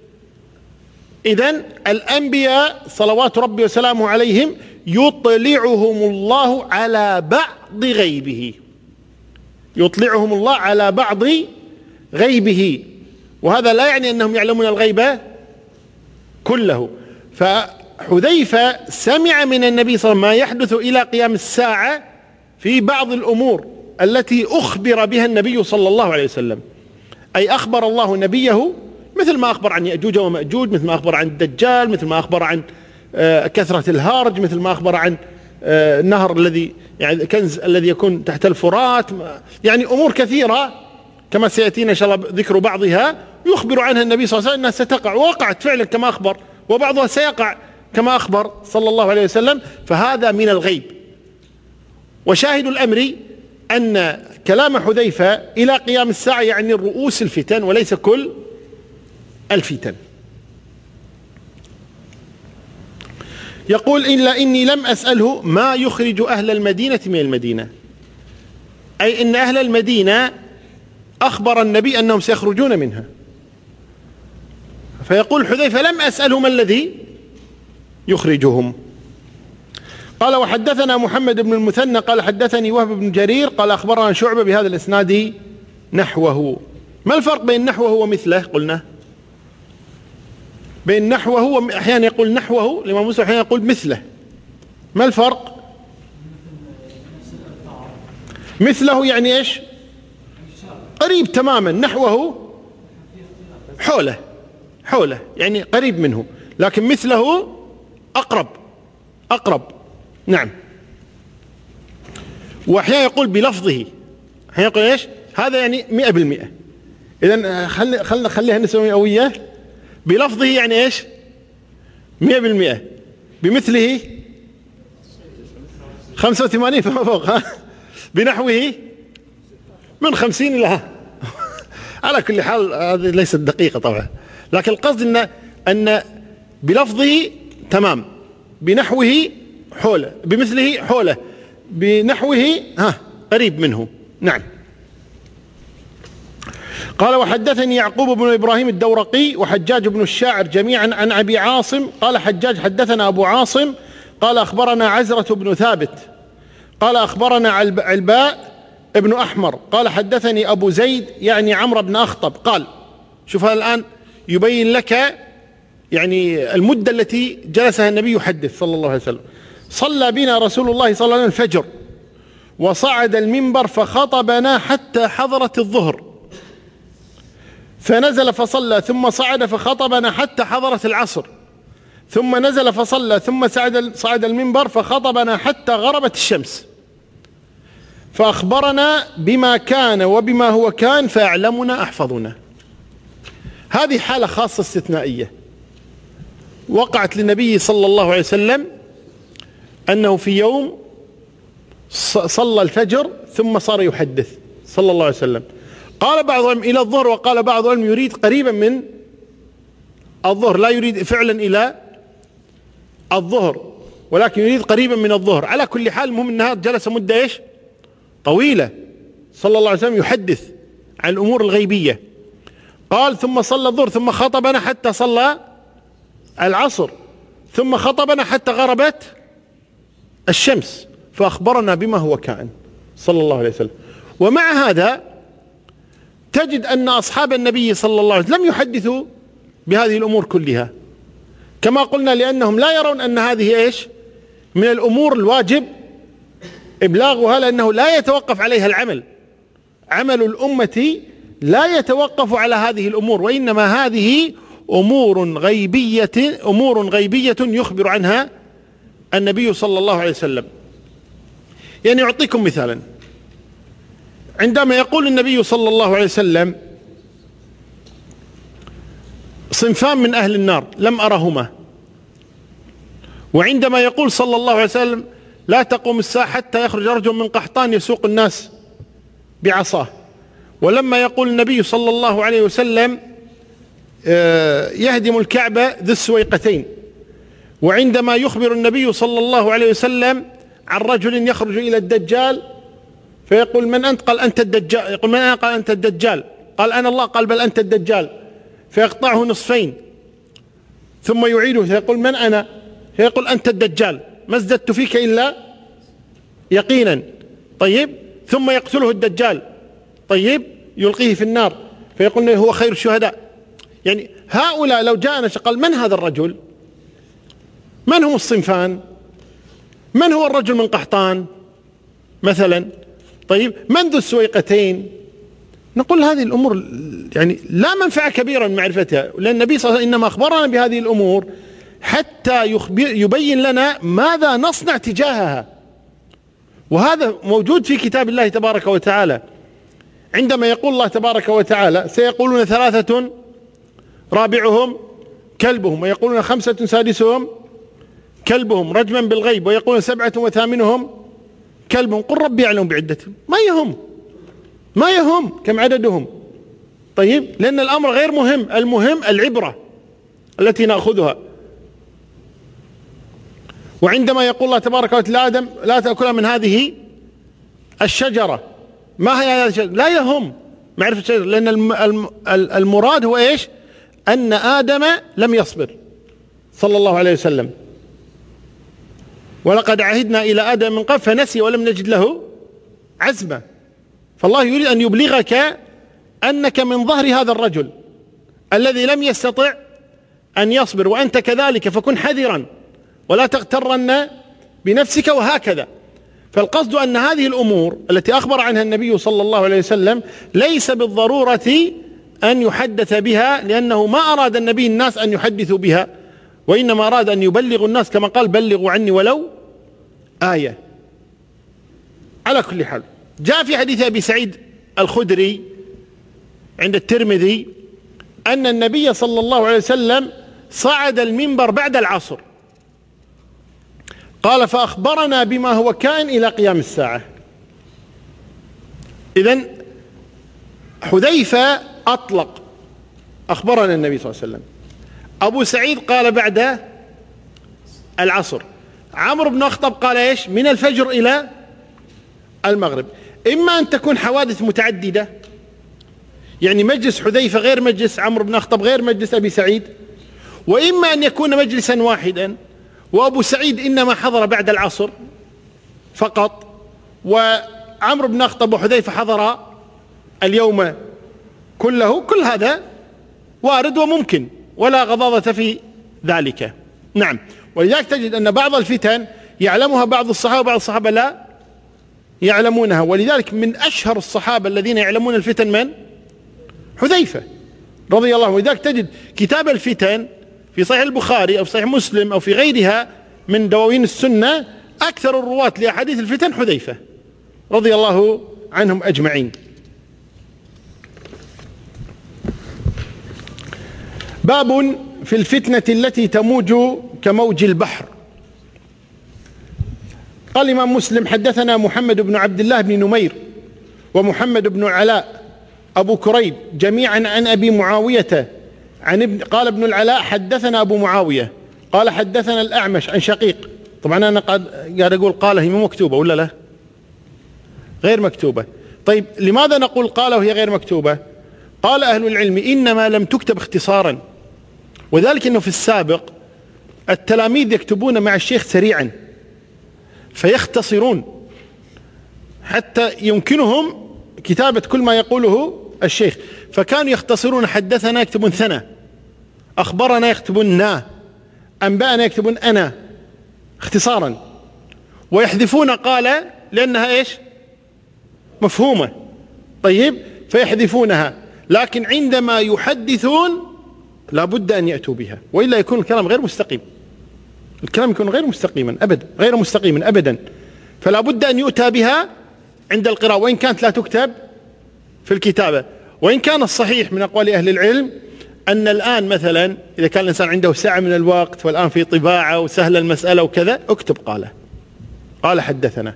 إذن الأنبياء صلوات ربي وسلامه عليهم يطلعهم الله على بعض غيبه، يطلعهم الله على بعض غيبه، وهذا لا يعني أنهم يعلمون الغيب كله. فحذيفة سمع من النبي صلى الله عليه وسلم ما يحدث إلى قيام الساعة في بعض الأمور التي أخبر بها النبي صلى الله عليه وسلم، أي أخبر الله نبيه مثل ما أخبر عن يأجوج ومأجوج، مثل ما أخبر عن الدجال، مثل ما أخبر عن كثرة الهارج، مثل ما أخبر عن النهر الذي يعني الكنز الذي يكون تحت الفرات، يعني أمور كثيرة كما سيأتينا إن شاء الله ذكر بعضها يخبر عنها النبي صلى الله عليه وسلم أنها ستقع، ووقعت فعلا كما أخبر، وبعضها سيقع كما أخبر صلى الله عليه وسلم. فهذا من الغيب. وشاهد الأمر أن كلام حذيفة إلى قيام الساعة يعني رؤوس الفتن وليس كل الفتن. يقول إلا إني لم أسأله ما يخرج أهل المدينة من المدينة، أي إن أهل المدينة أخبر النبي أنهم سيخرجون منها، فيقول حذيفة لم أسأله ما الذي يخرجهم. قال وحدثنا محمد بن المثنى قال حدثني وهب بن جرير قال أخبرنا شعبة بهذا الإسناد نحوه. ما الفرق بين نحوه ومثله؟ قلنا بين نحوه، أحيانا يقول نحوه الإمام مسلم، أحيانا يقول مثله. ما الفرق؟ مثله يعني إيش؟ قريب تماما. نحوه حوله يعني قريب منه، لكن مثله أقرب. نعم. وأحيانا يقول بلفظه، أحيانا يقول إيش؟ هذا يعني 100%. إذن خليها نسوي مئوية. بلفظه يعني إيش؟ 100%. بمثله 85 فما فوق. بنحوه من 50 إلى على كل حال هذه ليست دقيقة طبعا، لكن القصد أن بلفظه تمام، بنحوه حوله، بمثله حوله، بنحوه قريب منه. نعم. قال وحدثني يعقوب بن إبراهيم الدورقي وحجاج بن الشاعر جميعا عن أبي عاصم قال حجاج حدثنا أبو عاصم قال أخبرنا عزرة بن ثابت قال أخبرنا علباء ابن أحمر قال حدثني أبو زيد يعني عمرو بن أخطب قال. شوف هذا الآن يبين لك يعني المدة التي جلسها النبي يحدث صلى الله عليه وسلم. صلى بنا رسول الله صلى الله عليه وسلم الفجر وصعد المنبر فخطبنا حتى حضرت الظهر، فنزل فصلى ثم صعد فخطبنا حتى حضرت العصر، ثم نزل فصلى ثم صعد المنبر فخطبنا حتى غربت الشمس، فأخبرنا بما كان وبما هو كان فيعلمنا أحفظنا. هذه حالة خاصة استثنائية وقعت للنبي صلى الله عليه وسلم، أنه في يوم صلى الفجر ثم صار يحدث صلى الله عليه وسلم. قال بعضهم إلى الظهر، وقال بعضهم يريد قريبا من الظهر، لا يريد فعلا إلى الظهر ولكن يريد قريبا من الظهر. على كل حال المهم أنها جلس مدة إيش؟ طويلة صلى الله عليه وسلم يحدث عن الأمور الغيبية. قال ثم صلى الظهر ثم خطبنا حتى صلى العصر ثم خطبنا حتى غربت الشمس، فأخبرنا بما هو كائن صلى الله عليه وسلم. ومع هذا تجد أن أصحاب النبي صلى الله عليه وسلم لم يحدثوا بهذه الأمور كلها، كما قلنا لأنهم لا يرون أن هذه إيش؟ من الأمور الواجب إبلاغها، لأنه لا يتوقف عليها العمل. عمل الأمة لا يتوقف على هذه الأمور، وإنما هذه أمور غيبية يخبر عنها النبي صلى الله عليه وسلم. يعني أعطيكم مثالا، عندما يقول النبي صلى الله عليه وسلم صنفان من أهل النار لم أرهما، وعندما يقول صلى الله عليه وسلم لا تقوم الساعة حتى يخرج رجل من قحطان يسوق الناس بعصاه، ولما يقول النبي صلى الله عليه وسلم يهدم الكعبة ذو السويقتين، وعندما يخبر النبي صلى الله عليه وسلم عن رجل يخرج إلى الدجال فيقول من أنت؟ قال أنت الدجال. يقول من أنا؟ قال أنت الدجال. قال أنا الله. قال بل أنت الدجال. فيقطعه نصفين ثم يعيده فيقول من أنا؟ فيقول أنت الدجال، ما ازددت فيك إلا يقينا. طيب ثم يقتله الدجال، طيب يلقيه في النار فيقول هو خير الشهداء. يعني هؤلاء لو جاءنا قال من هذا الرجل؟ من هم الصنفان؟ من هو الرجل من قحطان مثلا؟ طيب من ذو السويقتين؟ نقول هذه الأمور يعني لا منفعة كبيرة من معرفتها، لأن النبي صلى الله عليه وسلم إنما أخبرنا بهذه الأمور حتى يبين لنا ماذا نصنع تجاهها، وهذا موجود في كتاب الله تبارك وتعالى. عندما يقول الله تبارك وتعالى سيقولون 3 رابعهم كلبهم، ويقولون 5 سادسهم كلبهم رجما بالغيب، ويقولون 7 وثامنهم كلبهم، قل ربي يعلم بعدتهم، ما يهم كم عددهم. طيب لأن الأمر غير مهم، المهم العبرة التي نأخذها. وعندما يقول الله تبارك وتعالى آدم لا تأكل من هذه الشجرة، ما هي هذه الشجرة؟ لا يهم معرفة الشجرة، لأن المراد هو إيش؟ أن آدم لم يصبر صلى الله عليه وسلم، ولقد عهدنا إلى آدم من قبل فنسي ولم نجد له عزما. فالله يريد أن يبلغك أنك من ظهر هذا الرجل الذي لم يستطع أن يصبر وأنت كذلك، فكن حذرا ولا تغترن بنفسك، وهكذا. فالقصد أن هذه الأمور التي أخبر عنها النبي صلى الله عليه وسلم ليس بالضرورة أن يحدث بها، لأنه ما أراد النبي الناس أن يحدثوا بها، وإنما أراد أن يبلغوا الناس كما قال: بلغوا عني ولو آية. على كل حال، جاء في حديث أبي سعيد الخدري عند الترمذي أن النبي صلى الله عليه وسلم صعد المنبر بعد العصر، قال: فأخبرنا بما هو كائن إلى قيام الساعة. إذن حذيفة أطلق، أخبرنا النبي صلى الله عليه وسلم. أبو سعيد قال بعد العصر. عمرو بن الخطاب قال إيش؟ من الفجر إلى المغرب. إما أن تكون حوادث متعددة، يعني مجلس حذيفة غير مجلس عمرو بن الخطاب غير مجلس أبي سعيد، وإما أن يكون مجلسا واحدا وأبو سعيد إنما حضر بعد العصر فقط، وعمرو بن الخطاب وحذيفة حضر اليوم كله. كل هذا وارد وممكن ولا غضاضة في ذلك. نعم. ولذلك تجد أن بعض الفتن يعلمها بعض الصحابة وبعض الصحابة لا يعلمونها. ولذلك من أشهر الصحابة الذين يعلمون الفتن من؟ حذيفة رضي الله عنه. ولذلك تجد كتاب الفتن في صحيح البخاري أو في صحيح مسلم أو في غيرها من دواوين السنة، أكثر الرواة لأحاديث الفتن حذيفة رضي الله عنهم أجمعين. باب في الفتنة التي تموج كموج البحر. قال الإمام مسلم: حدثنا محمد بن عبد الله بن نمير ومحمد بن العلاء أبو كريب جميعا عن أبي معاوية قال ابن العلاء: حدثنا أبو معاوية قال حدثنا الأعمش عن شقيق. طبعا أنا قاعد أقول قال، هي مو مكتوبة ولا لا؟ غير مكتوبة. طيب لماذا نقول قال وهي غير مكتوبة؟ قال أهل العلم: إنما لم تكتب اختصارا، وذلك أنه في السابق التلاميذ يكتبون مع الشيخ سريعا فيختصرون حتى يمكنهم كتابة كل ما يقوله الشيخ، فكانوا يختصرون: حدثنا يكتبون ثنا، أخبرنا يكتبون نا، أنبأنا يكتبون أنا، اختصارا، ويحذفون قال لأنها إيش؟ مفهومة. طيب، فيحذفونها، لكن عندما يحدثون لابد أن يأتوا بها، وإلا يكون الكلام غير مستقيم. الكلام يكون غير مستقيما أبدا، غير مستقيما أبدا. فلا بد أن يؤتى بها عند القراءة، وإن كانت لا تكتب في الكتابة. وإن كان الصحيح من أقوال أهل العلم أن الآن مثلا إذا كان الإنسان عنده سعة من الوقت والآن في طباعة وسهل المسألة وكذا، اكتب قال حدثنا.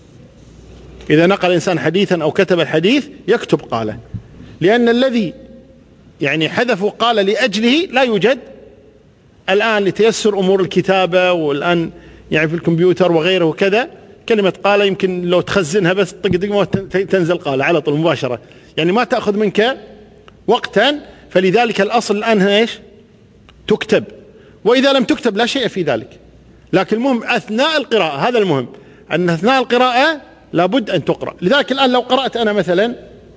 إذا نقل الإنسان حديثا أو كتب الحديث يكتب قال، لأن الذي يعني حذفوا قال لأجله لا يوجد الآن لتيسر أمور الكتابة، والآن يعني في الكمبيوتر وغيره وكذا. كلمة قال يمكن لو تخزنها بس طق تنزل قال على طول مباشرة، يعني ما تأخذ منك وقتا. فلذلك الأصل الآن ايش؟ تكتب، وإذا لم تكتب لا شيء في ذلك. لكن المهم أثناء القراءة، هذا المهم، أن أثناء القراءة لابد أن تقرأ. لذلك الآن لو قرأت أنا مثلا،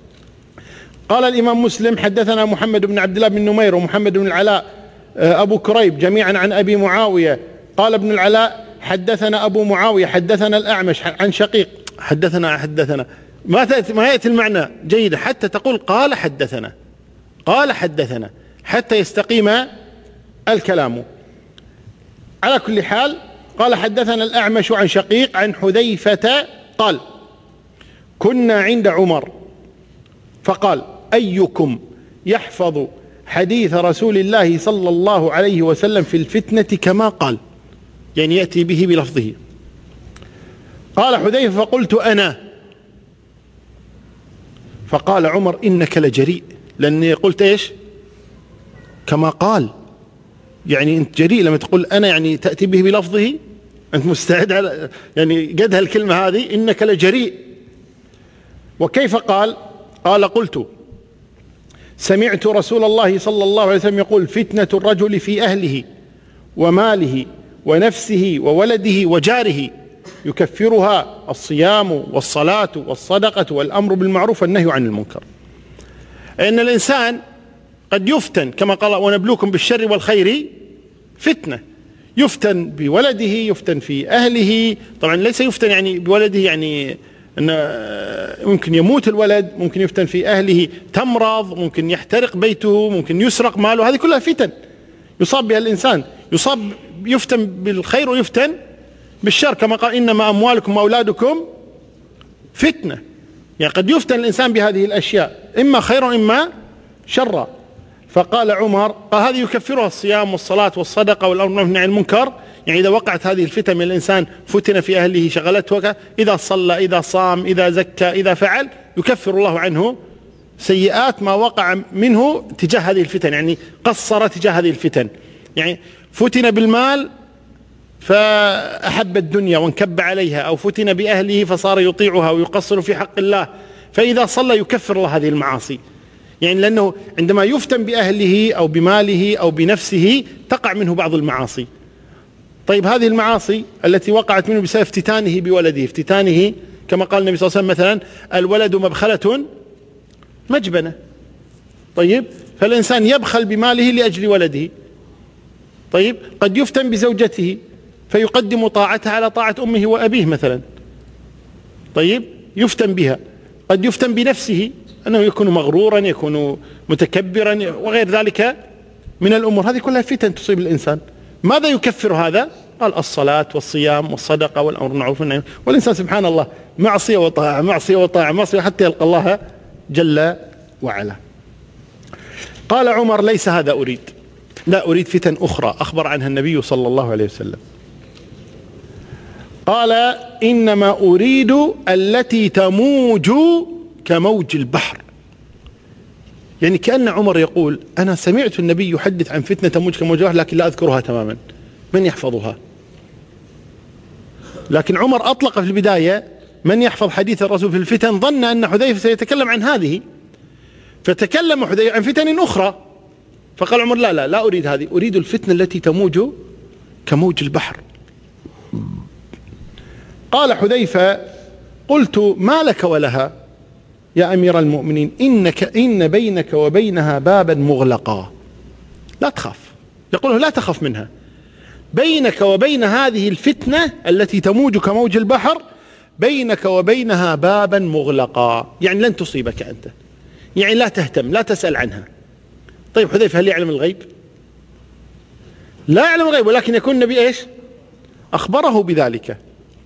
قال الإمام مسلم: حدثنا محمد بن عبد الله بن نمير ومحمد بن العلاء أبو كريب جميعا عن أبي معاوية قال ابن العلاء: حدثنا أبو معاوية حدثنا الأعمش عن شقيق. حدثنا ما يأتي المعنى جيدا حتى تقول قال حدثنا حتى يستقيم الكلام. على كل حال، قال: حدثنا الأعمش عن شقيق عن حذيفة قال: كنا عند عمر فقال: أيكم يحفظ حديث رسول الله صلى الله عليه وسلم في الفتنة كما قال، يعني يأتي به بلفظه. قال حذيفة: فقلت أنا. فقال عمر: إنك لجريء، لأني قلت إيش؟ كما قال، يعني أنت جريء لما تقول أنا، يعني تأتي به بلفظه، أنت مستعد على يعني قد هالكلمة هذه، إنك لجريء. وكيف قال؟ قال: قلت سمعت رسول الله صلى الله عليه وسلم يقول: فتنة الرجل في أهله وماله ونفسه وولده وجاره يكفرها الصيام والصلاة والصدقة والأمر بالمعروف والنهي عن المنكر. أن الإنسان قد يفتن كما قال ونبلوكم بالشر والخير فتنة، يفتن بولده، يفتن في أهله. طبعا ليس يفتن يعني بولده يعني أن ممكن يموت الولد، ممكن يفتن في أهله، تمرض، ممكن يحترق بيته، ممكن يسرق ماله، هذه كلها فتن يصاب بها الإنسان، يفتن بالخير ويفتن بالشر كما قال إنما أموالكم وأولادكم فتنة. يعني قد يفتن الإنسان بهذه الأشياء إما خيرا إما شرا. فقال عمر قال هذه يكفرها الصيام والصلاة والصدقة والأمر بالمعروف والنهي عن المنكر. يعني إذا وقعت هذه الفتن من الإنسان، فتن في أهله شغلته، إذا صلى إذا صام إذا زكى إذا فعل، يكفر الله عنه سيئات ما وقع منه تجاه هذه الفتن، يعني قصر تجاه هذه الفتن. يعني فتن بالمال فأحب الدنيا وانكب عليها، أو فتن بأهله فصار يطيعها ويقصر في حق الله، فإذا صلى يكفر الله هذه المعاصي. يعني لأنه عندما يفتن بأهله أو بماله أو بنفسه تقع منه بعض المعاصي. طيب هذه المعاصي التي وقعت منه بسبب افتتانه بولده، افتتانه كما قال النبي صلى الله عليه وسلم مثلا الولد مبخلة مجبنة. طيب فالإنسان يبخل بماله لأجل ولده. طيب قد يفتن بزوجته فيقدم طاعتها على طاعة أمه وأبيه مثلا. طيب يفتن بها. قد يفتن بنفسه أنه يكون مغرورا، يكون متكبرا وغير ذلك من الأمور. هذه كلها فتن تصيب الإنسان. ماذا يكفر هذا؟ قال الصلاة والصيام والصدقة والأمر بالمعروف والنهي. والإنسان سبحان الله معصية وطاعة، معصية وطاعة، معصية حتى يلقى الله جل وعلا. قال عمر ليس هذا أريد، لا أريد فتن أخرى أخبر عنها النبي صلى الله عليه وسلم. قال إنما أريد التي تموج كموج البحر. يعني كأن عمر يقول أنا سمعت النبي يحدث عن فتنة تموج كموج البحر لكن لا أذكرها تماما، من يحفظها؟ لكن عمر أطلق في البداية من يحفظ حديث الرسول في الفتن، ظن أن حذيفة سيتكلم عن هذه، فتكلم حذيفة عن فتن أخرى. فقال عمر لا أريد هذه، أريد الفتنة التي تموج كموج البحر. قال حذيفة قلت ما لك ولها يا أمير المؤمنين، إن بينك وبينها بابا مغلقا لا تخاف. يقول لا تخف منها، بينك وبين هذه الفتنة التي تموج كموج البحر بينك وبينها بابا مغلقا، يعني لن تصيبك أنت، يعني لا تهتم لا تسأل عنها. طيب حذيفة هل يعلم الغيب؟ لا يعلم الغيب، ولكن يكون النبي إيش أخبره بذلك.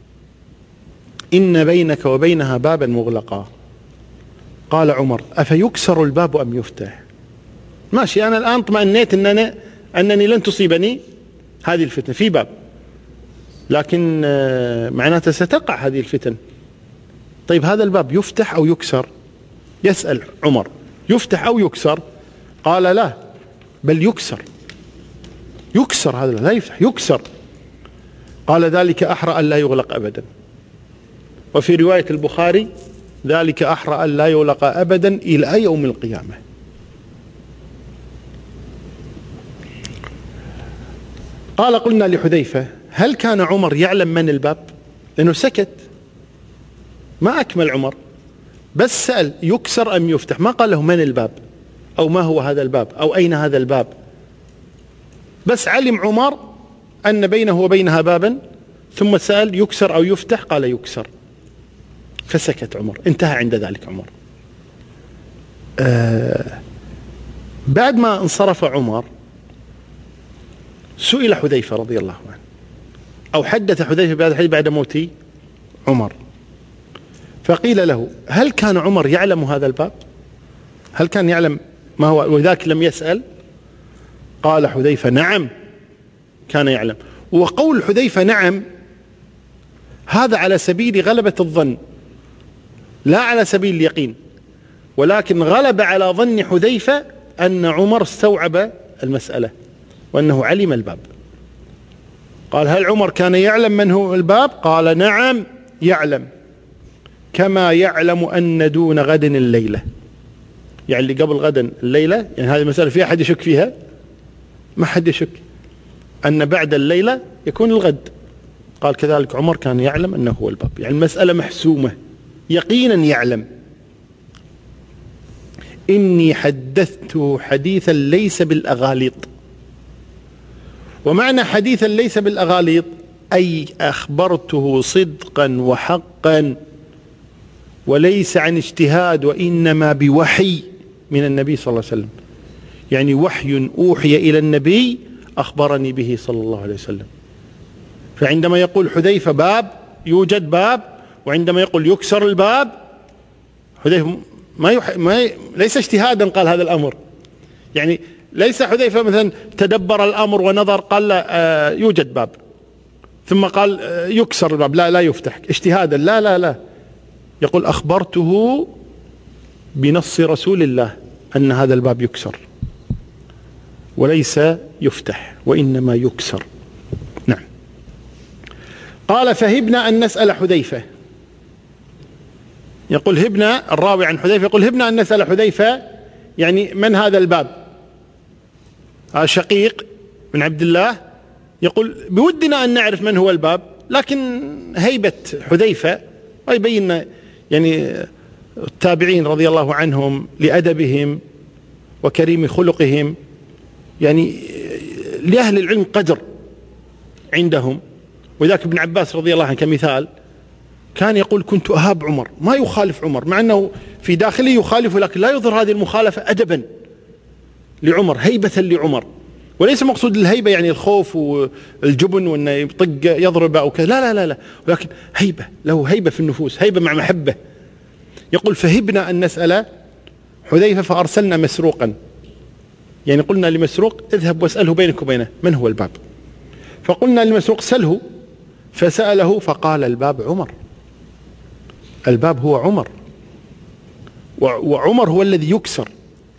إن بينك وبينها بابا مغلقا. قال عمر أفيكسر الباب أم يفتح؟ ماشي، أنا الآن طمأنيت أنني لن تصيبني هذه الفتنة في باب، لكن معناته ستقع هذه الفتن. طيب هذا الباب يفتح أو يكسر؟ يسأل عمر يفتح أو يكسر؟ قال لا بل يكسر. يكسر، هذا لا يفتح يكسر. قال ذلك أحرى أن لا يغلق أبدا. وفي رواية البخاري ذلك أحرى أن لا يغلق أبدا إلى يوم القيامة. قال قلنا لحذيفة هل كان عمر يعلم من الباب؟ لأنه سكت ما أكمل عمر، بس سأل يكسر أم يفتح، ما قال له من الباب أو ما هو هذا الباب أو أين هذا الباب. بس علم عمر أن بينه وبينها بابا، ثم سأل يكسر أو يفتح، قال يكسر، فسكت عمر، انتهى عند ذلك عمر. بعد ما انصرف عمر سئل حذيفة رضي الله عنه، أو حدث حذيفة بهذا الحديث بعد موت عمر، فقيل له هل كان عمر يعلم هذا الباب؟ هل كان يعلم ما هو وذاك لم يسأل؟ قال حذيفة نعم كان يعلم. وقول حذيفة نعم هذا على سبيل غلبة الظن لا على سبيل اليقين، ولكن غلب على ظن حذيفة أن عمر استوعب المسألة وأنه علم الباب. قال هل عمر كان يعلم من هو الباب؟ قال نعم يعلم، كما يعلم أن دون غد الليلة، يعني اللي قبل غدا الليلة، يعني هذه المسألة في أحد يشك فيها؟ ما حد يشك أن بعد الليلة يكون الغد. قال كذلك عمر كان يعلم أنه هو الباب، يعني المسألة محسومة يقينا يعلم. إني حدثته حديثا ليس بالأغاليط. ومعنى حديثا ليس بالأغاليط أي أخبرته صدقا وحقا وليس عن اجتهاد، وإنما بوحي من النبي صلى الله عليه وسلم، يعني وحي أوحي إلى النبي أخبرني به صلى الله عليه وسلم. فعندما يقول حذيفة باب، يوجد باب، وعندما يقول يكسر الباب، حذيفة ليس اجتهادا قال هذا الأمر، يعني ليس حذيفة مثلا تدبر الأمر ونظر قال لا يوجد باب ثم قال يكسر الباب، لا يفتح اجتهادا، لا يقول أخبرته بنص رسول الله أن هذا الباب يكسر وليس يفتح وإنما يكسر. نعم. قال فهبنا أن نسأل حذيفة، يقول هبنا الراوي عن حذيفة يقول هبنا أن نسأل حذيفة، يعني من هذا الباب؟ شقيق بن عبد الله يقول بودنا أن نعرف من هو الباب، لكن هيبة حذيفة ويبين يعني التابعين رضي الله عنهم لأدبهم وكريم خلقهم، يعني لأهل العلم قدر عندهم. وذاك ابن عباس رضي الله عنه كمثال كان يقول كنت أهاب عمر، ما يخالف عمر مع أنه في داخله يخالف، لكن لا يظهر هذه المخالفة أدبا لعمر، هيبة لعمر. وليس مقصود الهيبة يعني الخوف والجبن وأنه يطق يضرب أو كذا، لا، ولكن هيبة، له هيبة في النفوس، هيبة مع محبة. يقول فهبنا أن نسأل حذيفة فأرسلنا مسروقا، يعني قلنا لمسروق اذهب واسأله بينك وبينه من هو الباب، فقلنا لمسروق سله، فسأله فقال الباب عمر، الباب هو عمر، وعمر هو الذي يكسر،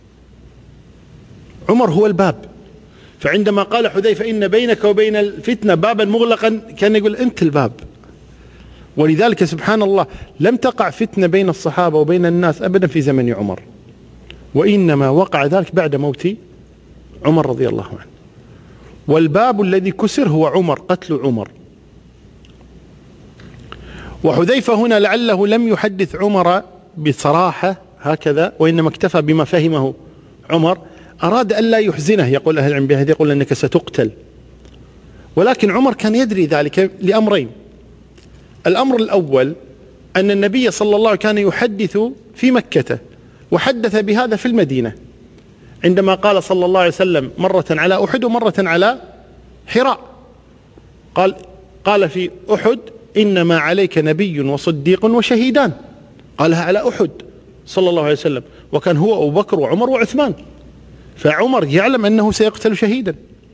عمر هو الباب. فعندما قال حذيفة إن بينك وبين الفتنة بابا مغلقا كان يقول أنت الباب. ولذلك سبحان الله لم تقع فتنة بين الصحابة وبين الناس أبدا في زمن عمر، وإنما وقع ذلك بعد موت عمر رضي الله عنه. والباب الذي كسر هو عمر، قتل عمر. وحذيفة هنا لعله لم يحدث عمر بصراحة هكذا، وإنما اكتفى بما فهمه عمر، أراد أن لا يحزنه. يقول أهل العلم بهذا، يقول أنك ستقتل، ولكن عمر كان يدري ذلك لأمرين. الأمر الأول أن النبي صلى الله عليه وسلم كان يحدث في مكة، وحدث بهذا في المدينة عندما قال صلى الله عليه وسلم مرة على أحد ومرة على حراء، قال في أحد إنما عليك نبي وصديق وشهيدان، قالها على أحد صلى الله عليه وسلم، وكان هو أبو بكر وعمر وعثمان، فعمر يعلم أنه سيقتل شهيدا.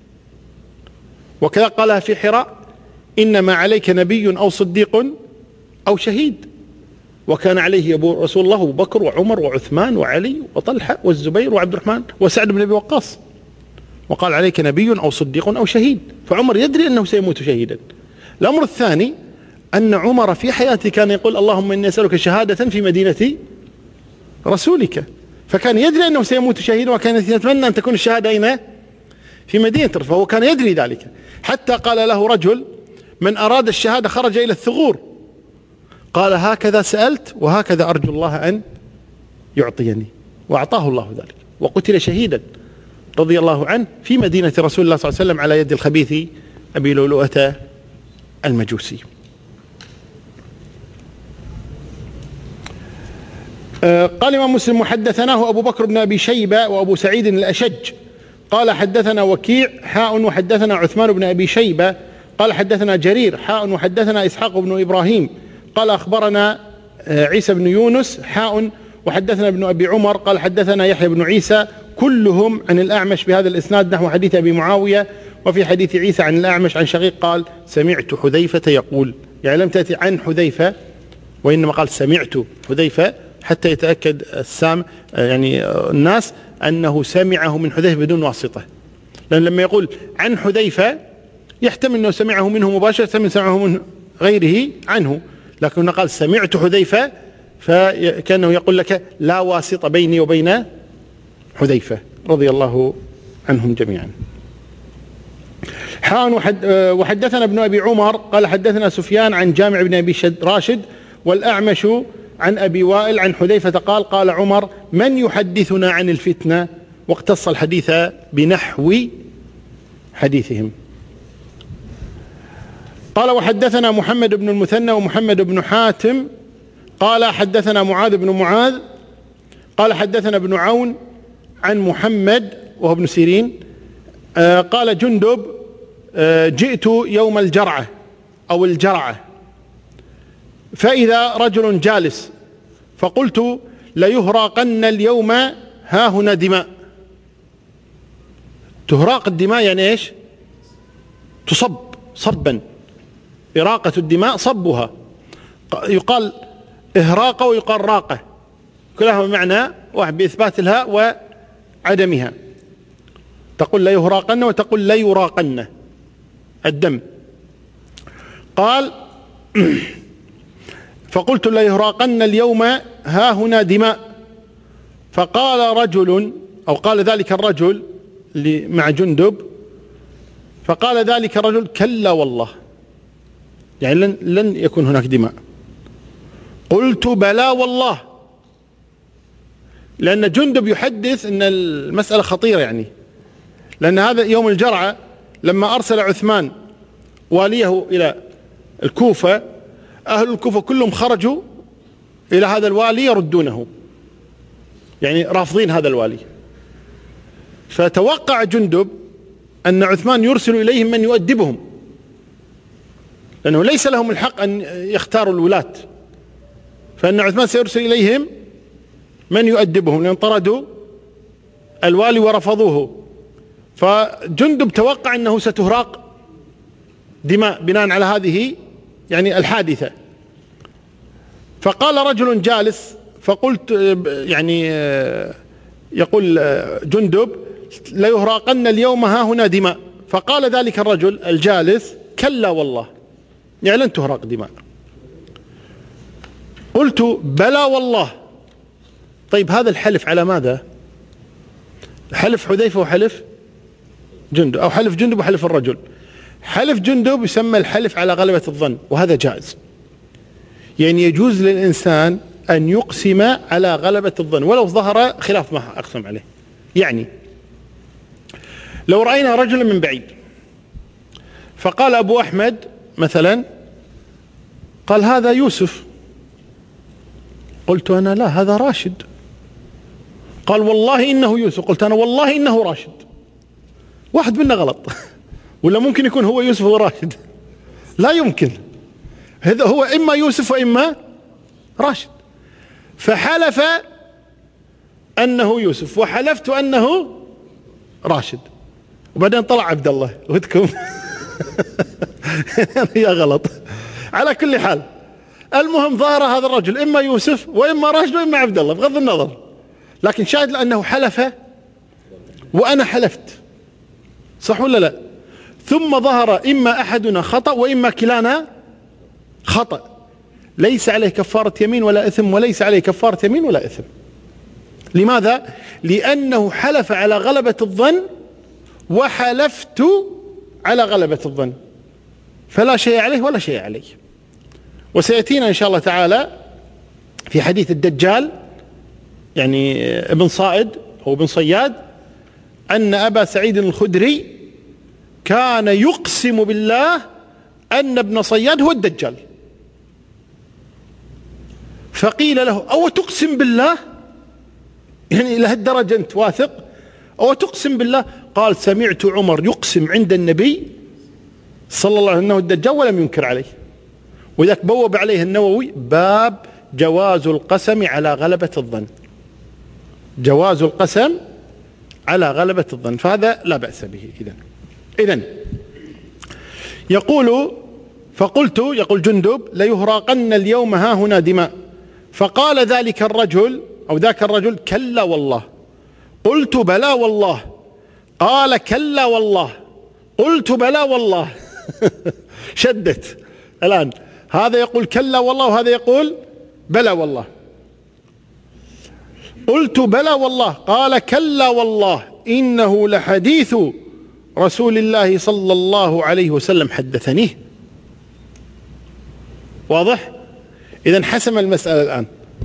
وكذا قالها في حراء إنما عليك نبي أو صديق أو شهيد، وكان عليه رسول الله أبو بكر وعمر وعثمان وعلي وطلحة والزبير وعبد الرحمن وسعد بن أبي وقاص، وقال عليك نبي أو صديق أو شهيد، فعمر يدري أنه سيموت شهيدا. الأمر الثاني أن عمر في حياته كان يقول اللهم إني أسألك شهادة في مدينة رسولك، فكان يدري أنه سيموت شهيدا، وكان يتمنى أن تكون الشهادة أين؟ في مدينة، فهو كان يدري ذلك. حتى قال له رجل من أراد الشهادة خرج إلى الثغور، قال هكذا سألت وهكذا أرجو الله أن يعطيني، وأعطاه الله ذلك، وقتل شهيدا رضي الله عنه في مدينة رسول الله صلى الله عليه وسلم على يد الخبيث أبي لؤلؤة المجوسي. قال الإمام مسلم حدثناه أبو بكر بن أبي شيبة وأبو سعيد الأشج قال حدثنا وكيع وحدثنا عثمان بن أبي شيبة قال حدثنا جرير وحدثنا إسحاق بن إبراهيم قال أخبرنا عيسى بن يونس وحدثنا ابن أبي عمر قال حدثنا يحيى بن عيسى كلهم عن الأعمش بهذا الإسناد نحو حديث أبي معاوية. وفي حديث عيسى عن الأعمش عن شقيق قال سمعت حذيفة يقول، يعني لم تأتي عن حذيفة وإنما قال سمعت حذيفة، حتى يتأكد السامع يعني الناس أنه سمعه من حذيفة بدون واسطة، لأن لما يقول عن حذيفة يحتمل أنه سمعه منه مباشرة، سمعه من غيره عنه، لكن قال سمعت حذيفة فكأنه يقول لك لا واسطة بيني وبين حذيفة رضي الله عنهم جميعا. وحدثنا ابن أبي عمر قال حدثنا سفيان عن جامع بن أبي راشد والأعمش عن أبي وائل عن حذيفة قال قال عمر: من يحدثنا عن الفتنة؟ واقتص الحديث بنحو حديثهم. قال: وحدثنا محمد بن المثنى ومحمد بن حاتم قال حدثنا معاذ بن معاذ قال حدثنا ابن عون عن محمد وهو ابن سيرين قال: جندب: جئت يوم الجرعة أو الجرعة فإذا رجل جالس فقلت: ليهراقن اليوم هاهنا دماء. تهراق الدماء يعني إيش؟ تصب صبا، إراقة الدماء صبها، يقال إهراقة ويقال راقة، كلها بمعنى واحد بإثبات الهاء وعدمها. تقول لا يهراقن وتقول لا يراقن الدم. قال: فقلت: لا يهراقن اليوم هاهنا دماء. فقال رجل، أو قال ذلك الرجل مع جندب، فقال ذلك الرجل: كلا والله، يعني لن يكون هناك دماء. قلت: بلى والله، لأن جندب يحدث أن المسألة خطيرة، يعني لأن هذا يوم الجرعة لما أرسل عثمان واليه إلى الكوفة، أهل الكوفة كلهم خرجوا إلى هذا الوالي يردونه، يعني رافضين هذا الوالي. فتوقع جندب أن عثمان يرسل إليهم من يؤدبهم، لأنه ليس لهم الحق أن يختاروا الولاة، فإن عثمان سيرسل إليهم من يؤدبهم، لأن طردوا الوالي ورفضوه. فجندب توقع أنه ستهراق دماء بناء على هذه يعني الحادثة. فقال رجل جالس، فقلت يعني يقول جندب: ليهراقن اليوم هاهنا دماء. فقال ذلك الرجل الجالس: كلا والله، يعني لن تهراق دماء. قلت: بلى والله. طيب هذا الحلف على ماذا؟ حلف حذيفة وحلف جندب، أو حلف جندب وحلف الرجل. حلف جندب يسمى الحلف على غلبة الظن، وهذا جائز، يعني يجوز للإنسان أن يقسم على غلبة الظن ولو ظهر خلاف ما أقسم عليه. يعني لو رأينا رجلا من بعيد فقال أبو أحمد مثلا، قال: هذا يوسف. قلت أنا: لا، هذا راشد. قال: والله إنه يوسف. قلت أنا: والله إنه راشد. واحد منا غلط ولا ممكن يكون هو يوسف وراشد؟ لا يمكن، هذا هو إما يوسف وإما راشد. فحلف أنه يوسف وحلفت أنه راشد، وبعدين طلع عبد الله ودكم يا غلط. على كل حال المهم ظهر هذا الرجل إما يوسف وإما راشد وإما عبد الله بغض النظر، لكن شاهد لأنه حلف وأنا حلفت، صح ولا لا؟ ثم ظهر إما أحدنا خطأ وإما كلانا خطأ، ليس عليه كفارة يمين ولا إثم، وليس عليه كفارة يمين ولا إثم. لماذا؟ لأنه حلف على غلبة الظن وحلفت على غلبة الظن، فلا شيء عليه ولا شيء عليه. وسيأتينا إن شاء الله تعالى في حديث الدجال، يعني ابن صائد أو ابن صياد، أن أبا سعيد الخدري كان يقسم بالله أن ابن صياد هو الدجال. فقيل له: أو تقسم بالله؟ يعني إلى هالدرجة أنت واثق؟ أو تقسم بالله؟ قال: سمعت عمر يقسم عند النبي صلى الله عليه وسلم أنه الدجال ولم ينكر عليه. وذاك بوب عليه النووي باب جواز القسم على غلبة الظن، جواز القسم على غلبة الظن، فهذا لا بأس به. إذن يقول: فقلت، يقول جندب: ليهراقن اليوم هاهنا دماء. فقال ذلك الرجل أو ذاك الرجل: كلا والله. قلت: بلى والله. قال: كلا والله. قلت: بلى والله. شدت الآن، هذا يقول كلا والله وهذا يقول بلى والله. قلت: بلى والله. قال: كلا والله، إنه لحديث رسول الله صلى الله عليه وسلم حدثنيه. واضح؟ إذن حسم المسألة الآن،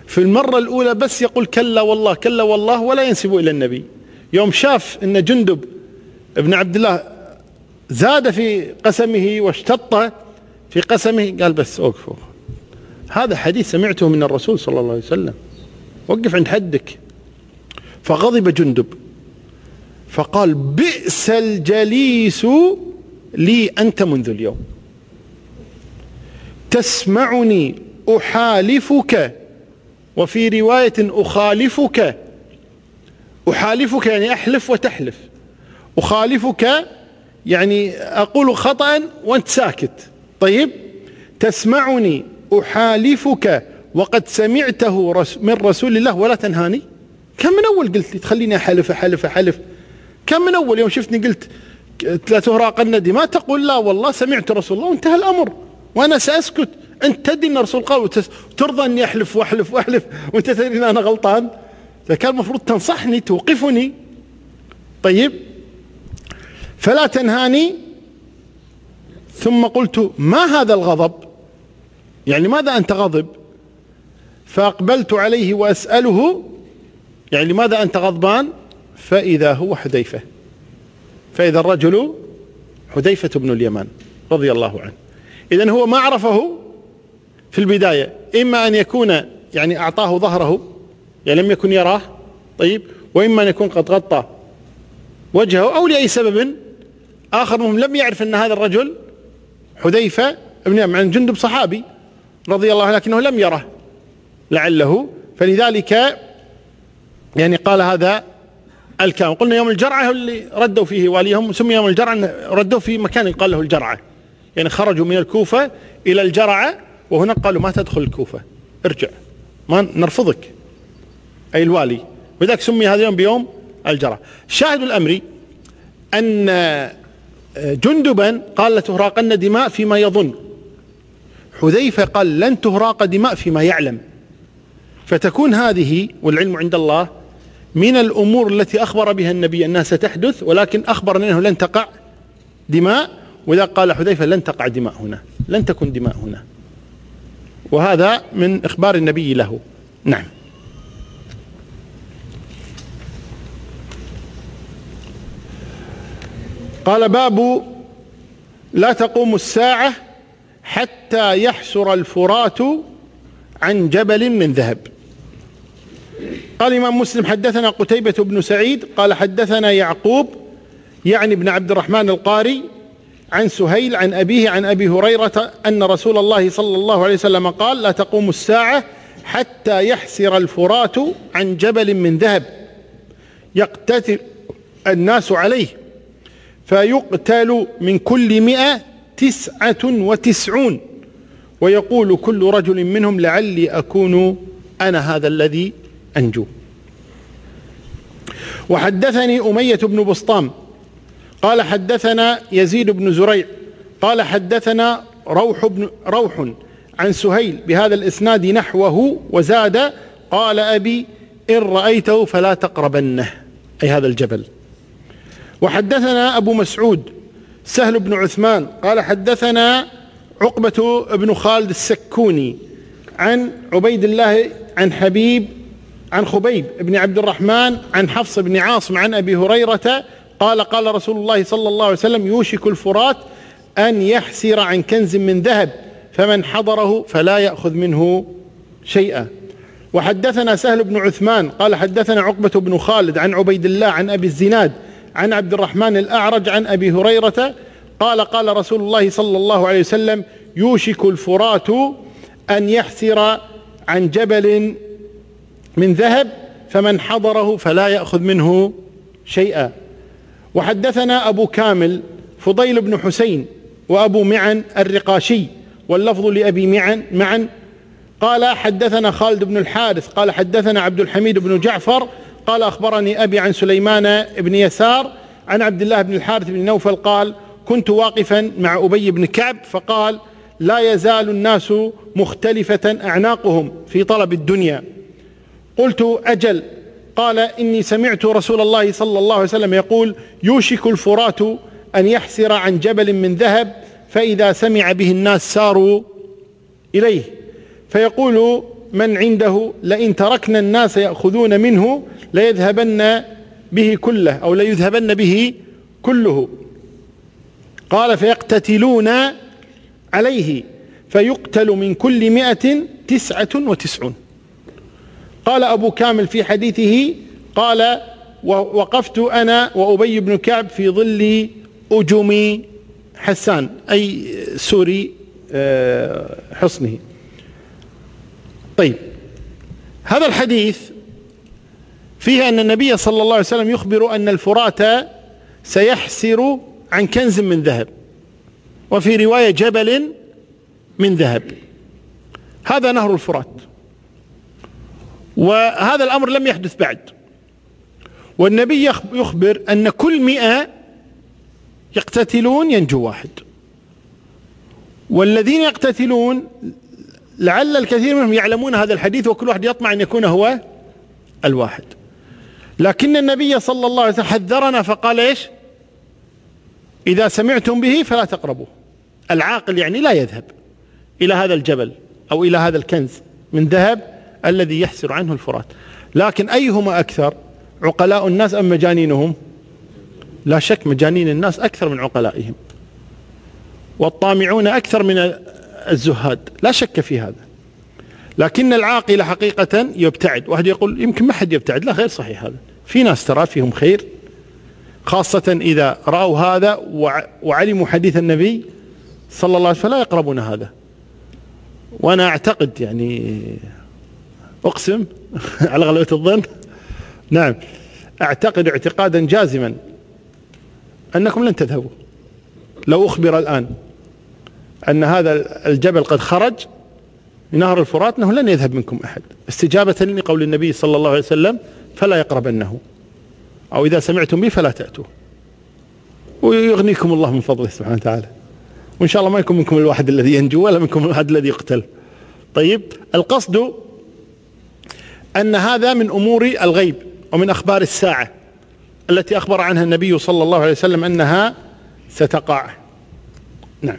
في المرة الأولى بس يقول كلا والله كلا والله ولا ينسب إلى النبي. يوم شاف أن جندب ابن عبد الله زاد في قسمه واشتط في قسمه قال بس أوقفوا، هذا حديث سمعته من الرسول صلى الله عليه وسلم، وقف عند حدك. فغضب جندب فقال بئس الجليس لي أنت منذ اليوم، تسمعني أحالفك، وفي رواية أخالفك. أحالفك يعني أحلف وتحلف، أخالفك يعني أقول خطأ وأنت ساكت. طيب، تسمعني أحالفك وقد سمعته من رسول الله ولا تنهاني. كم من أول قلت لي تخليني أحلف أحلف أحلف؟ كم من أول يوم شفتني قلت لا تهراقن دماء تقول لا والله سمعت رسول الله وانتهى الأمر وأنا سأسكت؟ أنت تدري أن الرسول قال وترضى أني أحلف وأحلف وأحلف وأنت تدري أن أنا غلطان؟ فكان المفروض تنصحني توقفني. طيب، فلا تنهاني. ثم قلت ما هذا الغضب؟ يعني ماذا أنت غضب؟ فأقبلت عليه وأسأله يعني لماذا أنت غضبان؟ فإذا هو حذيفة، فإذا الرجل حذيفة بن اليمان رضي الله عنه. إذن هو ما عرفه في البداية، إما أن يكون يعني أعطاه ظهره يعني لم يكن يراه، طيب، وإما أن يكون قد غطى وجهه أو لأي سبب آخر منهم لم يعرف أن هذا الرجل حذيفة بن اليمان جندب صحابي رضي الله عنه لكنه لم يره لعله، فلذلك يعني قال هذا الكلام. قلنا يوم الجرعة اللي ردوا فيه واليهم سمي يوم الجرعة، ردوا في مكان يقال له الجرعة، يعني خرجوا من الكوفة إلى الجرعة وهناك قالوا ما تدخل الكوفة، ارجع ما نرفضك أي الوالي، وذلك سمي هذا اليوم بيوم الجرعة. شاهد الأمر أن جندبا قال لتهراقن دماء فيما يظن، حذيفة قال لن تهراق دماء فيما يعلم. فتكون هذه والعلم عند الله من الأمور التي أخبر بها النبي أنها ستحدث، ولكن أخبر أنه لن تقع دماء، وإذا قال حذيفة لن تقع دماء هنا، لن تكون دماء هنا، وهذا من إخبار النبي له. نعم. قال باب لا تقوم الساعة حتى يحسر الفرات عن جبل من ذهب. قال الإمام مسلم حدثنا قتيبة بن سعيد قال حدثنا يعقوب يعني ابن عبد الرحمن القاري عن سهيل عن أبيه عن أبي هريرة أن رسول الله صلى الله عليه وسلم قال لا تقوم الساعة حتى يحسر الفرات عن جبل من ذهب يقتتل الناس عليه فيقتل من كل 199 ويقول كل رجل منهم لعلي أكون أنا هذا الذي أنجو. وحدثني أمية بن بسطام قال حدثنا يزيد بن زريع قال حدثنا روح عن سهيل بهذا الإسناد نحوه وزاد قال أبي إن رأيته فلا تقربنه، أي هذا الجبل. وحدثنا أبو مسعود سهل بن عثمان قال حدثنا عقبة بن خالد السكوني عن عبيد الله عن حبيب عن خبيب بن عبد الرحمن عن حفص بن عاصم عن أبي هريرة قال قال رسول الله صلى الله عليه وسلم يوشك الفرات أن يحسر عن كنز من ذهب فمن حضره فلا يأخذ منه شيئا. وحدثنا سهل بن عثمان قال حدثنا عقبة بن خالد عن عبيد الله عن أبي الزناد عن عبد الرحمن الأعرج عن أبي هريرة قال قال رسول الله صلى الله عليه وسلم يوشك الفرات أن يحسر عن جبل من ذهب فمن حضره فلا يأخذ منه شيئا. وحدثنا أبو كامل فضيل بن حسين وأبو معن الرقاشي واللفظ لأبي معن قال حدثنا خالد بن الحارث قال حدثنا عبد الحميد بن جعفر قال أخبرني أبي عن سليمان بن يسار عن عبد الله بن الحارث بن نوفل قال كنت واقفا مع أبي بن كعب فقال لا يزال الناس مختلفة أعناقهم في طلب الدنيا. قلت أجل. قال إني سمعت رسول الله صلى الله عليه وسلم يقول يوشك الفرات أن يحسر عن جبل من ذهب فإذا سمع به الناس ساروا إليه فيقول من عنده لئن تركنا الناس يأخذون منه ليذهبن به كله أو ليذهبن به كله. قال فيقتتلون عليه فيقتل من كل 199. قال أبو كامل في حديثه قال وقفت أنا وأبي بن كعب في ظل أجم حسان أي سوري حصنه. طيب، هذا الحديث فيه أن النبي صلى الله عليه وسلم يخبر أن الفرات سيحسر عن كنز من ذهب، وفي رواية جبل من ذهب. هذا نهر الفرات، وهذا الأمر لم يحدث بعد. والنبي يخبر أن كل 100 يقتتلون ينجو واحد، والذين يقتتلون لعل الكثير منهم يعلمون هذا الحديث، وكل واحد يطمع أن يكون هو الواحد. لكن النبي صلى الله عليه وسلم حذرنا فقال إيش؟ إذا سمعتم به فلا تقربوه. العاقل يعني لا يذهب إلى هذا الجبل أو إلى هذا الكنز من ذهب الذي يحسر عنه الفرات. لكن أيهما أكثر، عقلاء الناس أم مجانينهم؟ لا شك مجانين الناس أكثر من عقلائهم، والطامعون أكثر من الزهاد، لا شك في هذا. لكن العاقل حقيقة يبتعد. واحد يقول يمكن ما حد يبتعد، لا، غير صحيح هذا. في ناس ترى فيهم خير، خاصة إذا رأوا هذا وعلموا حديث النبي صلى الله عليه وسلم فلا يقربون هذا. وأنا أعتقد يعني أقسم على غلبة الظن، نعم، أعتقد اعتقادا جازما أنكم لن تذهبوا. لو أخبر الآن أن هذا الجبل قد خرج من نهر الفرات أنه لن يذهب منكم أحد، استجابة لقول النبي صلى الله عليه وسلم فلا يقربنه، أو إذا سمعتم به فلا تأتوا، ويغنيكم الله من فضله سبحانه وتعالى، وإن شاء الله ما يكون منكم الواحد الذي ينجو ولا منكم الواحد الذي يقتل. طيب، القصد أن هذا من أمور الغيب ومن أخبار الساعة التي أخبر عنها النبي صلى الله عليه وسلم أنها ستقع. نعم.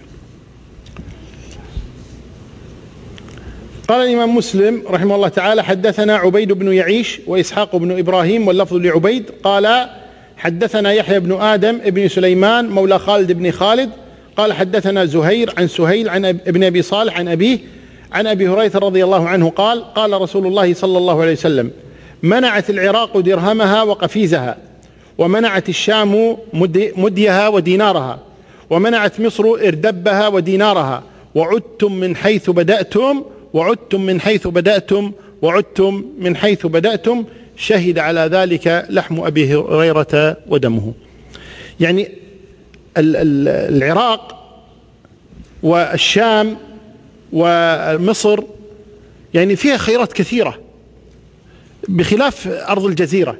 قال الإمام مسلم رحمه الله تعالى حدثنا عبيد بن يعيش وإسحاق بن إبراهيم واللفظ لعبيد قال حدثنا يحيى بن آدم ابن سليمان مولى خالد بن خالد قال حدثنا زهير عن سهيل عن ابن أبي صالح عن أبيه عن أبي هريرة رضي الله عنه قال قال رسول الله صلى الله عليه وسلم منعت العراق درهمها وقفيزها، ومنعت الشام مديها ودينارها، ومنعت مصر إردبها ودينارها، وعدتم من حيث بدأتم وعدتم من حيث بدأتم وعدتم من حيث بدأتم، شهد على ذلك لحم أبي هريرة ودمه. يعني العراق والشام ومصر يعني فيها خيرات كثيرة بخلاف أرض الجزيرة.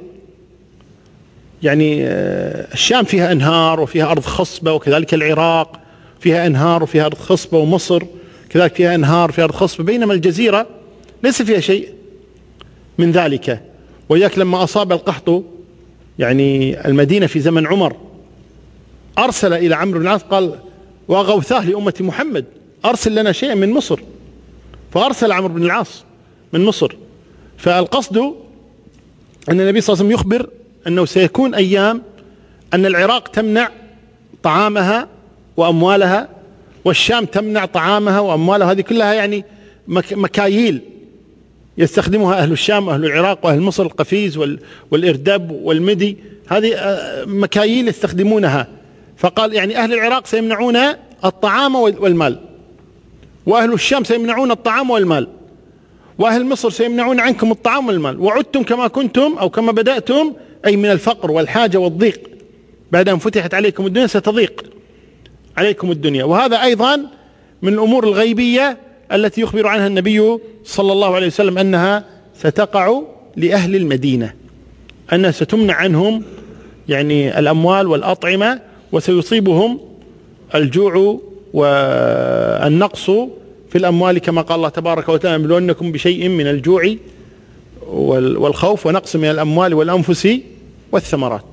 يعني الشام فيها أنهار وفيها أرض خصبة، وكذلك العراق فيها أنهار وفيها أرض خصبة، ومصر كذلك فيها أنهار فيها أرض خصبة، بينما الجزيرة ليس فيها شيء من ذلك. وياك لما أصاب القحط يعني المدينة في زمن عمر أرسل إلى عمرو بن العاص قال وغوثاه لأمة محمد أرسل لنا شيئا من مصر، فأرسل عمرو بن العاص من مصر. فالقصد أن النبي صلى الله عليه وسلم يخبر أنه سيكون أيام أن العراق تمنع طعامها وأموالها، والشام تمنع طعامها وأموالها. هذه كلها يعني مكاييل يستخدمها أهل الشام وأهل العراق وأهل مصر، القفيز والإردب والمدي، هذه مكاييل يستخدمونها. فقال يعني أهل العراق سيمنعون الطعام والمال، وأهل الشام سيمنعون الطعام والمال، وأهل مصر سيمنعون عنكم الطعام والمال، وعدتم كما كنتم أو كما بدأتم، أي من الفقر والحاجة والضيق. بعد أن فتحت عليكم الدنيا ستضيق عليكم الدنيا. وهذا أيضا من الأمور الغيبية التي يخبر عنها النبي صلى الله عليه وسلم أنها ستقع لأهل المدينة، أنها ستمنع عنهم يعني الأموال والأطعمة، وسيصيبهم الجوع والنقص في الأموال كما قال الله تبارك وتعالى نبلونكم بشيء من الجوع والخوف ونقص من الأموال والأنفس والثمرات.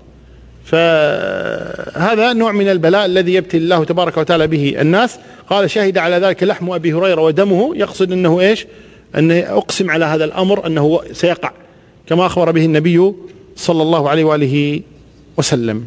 فهذا نوع من البلاء الذي يبتلي الله تبارك وتعالى به الناس. قال شهد على ذلك لحم أبي هريرة ودمه، يقصد أنه إيش؟ أن أقسم على هذا الأمر أنه سيقع كما أخبر به النبي صلى الله عليه وآله وسلم.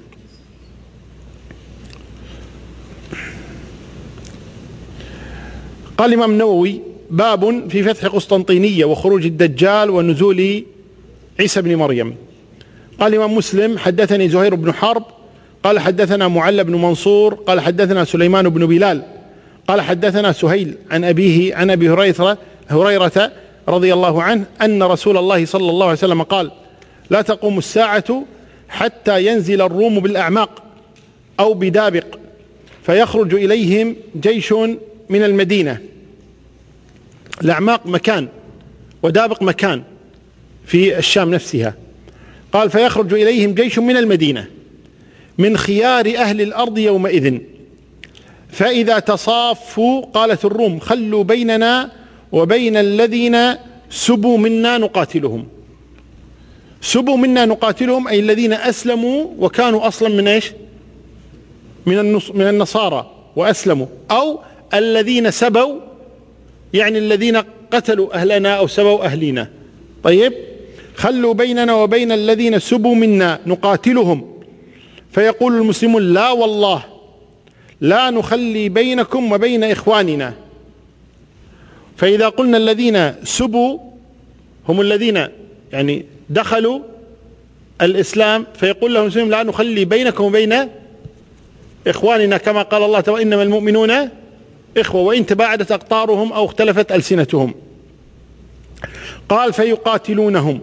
قال الإمام النووي: باب في فتح قسطنطينية وخروج الدجال ونزول عيسى بن مريم. قال الإمام مسلم: حدثني زهير بن حرب قال حدثنا معل بن منصور قال حدثنا سليمان بن بلال قال حدثنا سهيل عن أبيه عن أبي هريرة رضي الله عنه أن رسول الله صلى الله عليه وسلم قال: لا تقوم الساعة حتى ينزل الروم بالأعماق أو بدابق فيخرج إليهم جيش من المدينة. الأعماق مكان ودابق مكان في الشام نفسها. قال: فيخرج إليهم جيش من المدينة من خيار أهل الأرض يومئذ، فإذا تصافوا قالت الروم: خلوا بيننا وبين الذين سبوا منا نقاتلهم. سبوا منا نقاتلهم أي الذين أسلموا وكانوا أصلا من إيش؟ من النصارى وأسلموا، أو الذين سبوا يعني الذين قتلوا أهلنا أو سبوا أهلنا. طيب، خلوا بيننا وبين الذين سبوا منا نقاتلهم. فيقول المسلمون: لا والله لا نخلي بينكم وبين إخواننا. فإذا قلنا الذين سبوا هم الذين يعني دخلوا الإسلام، فيقول لهم المسلمون: لا نخلي بينكم وبين إخواننا، كما قال الله تعالى: إنما المؤمنون إخوة وإن تباعدت أقطارهم أو اختلفت ألسنتهم. قال: فيقاتلونهم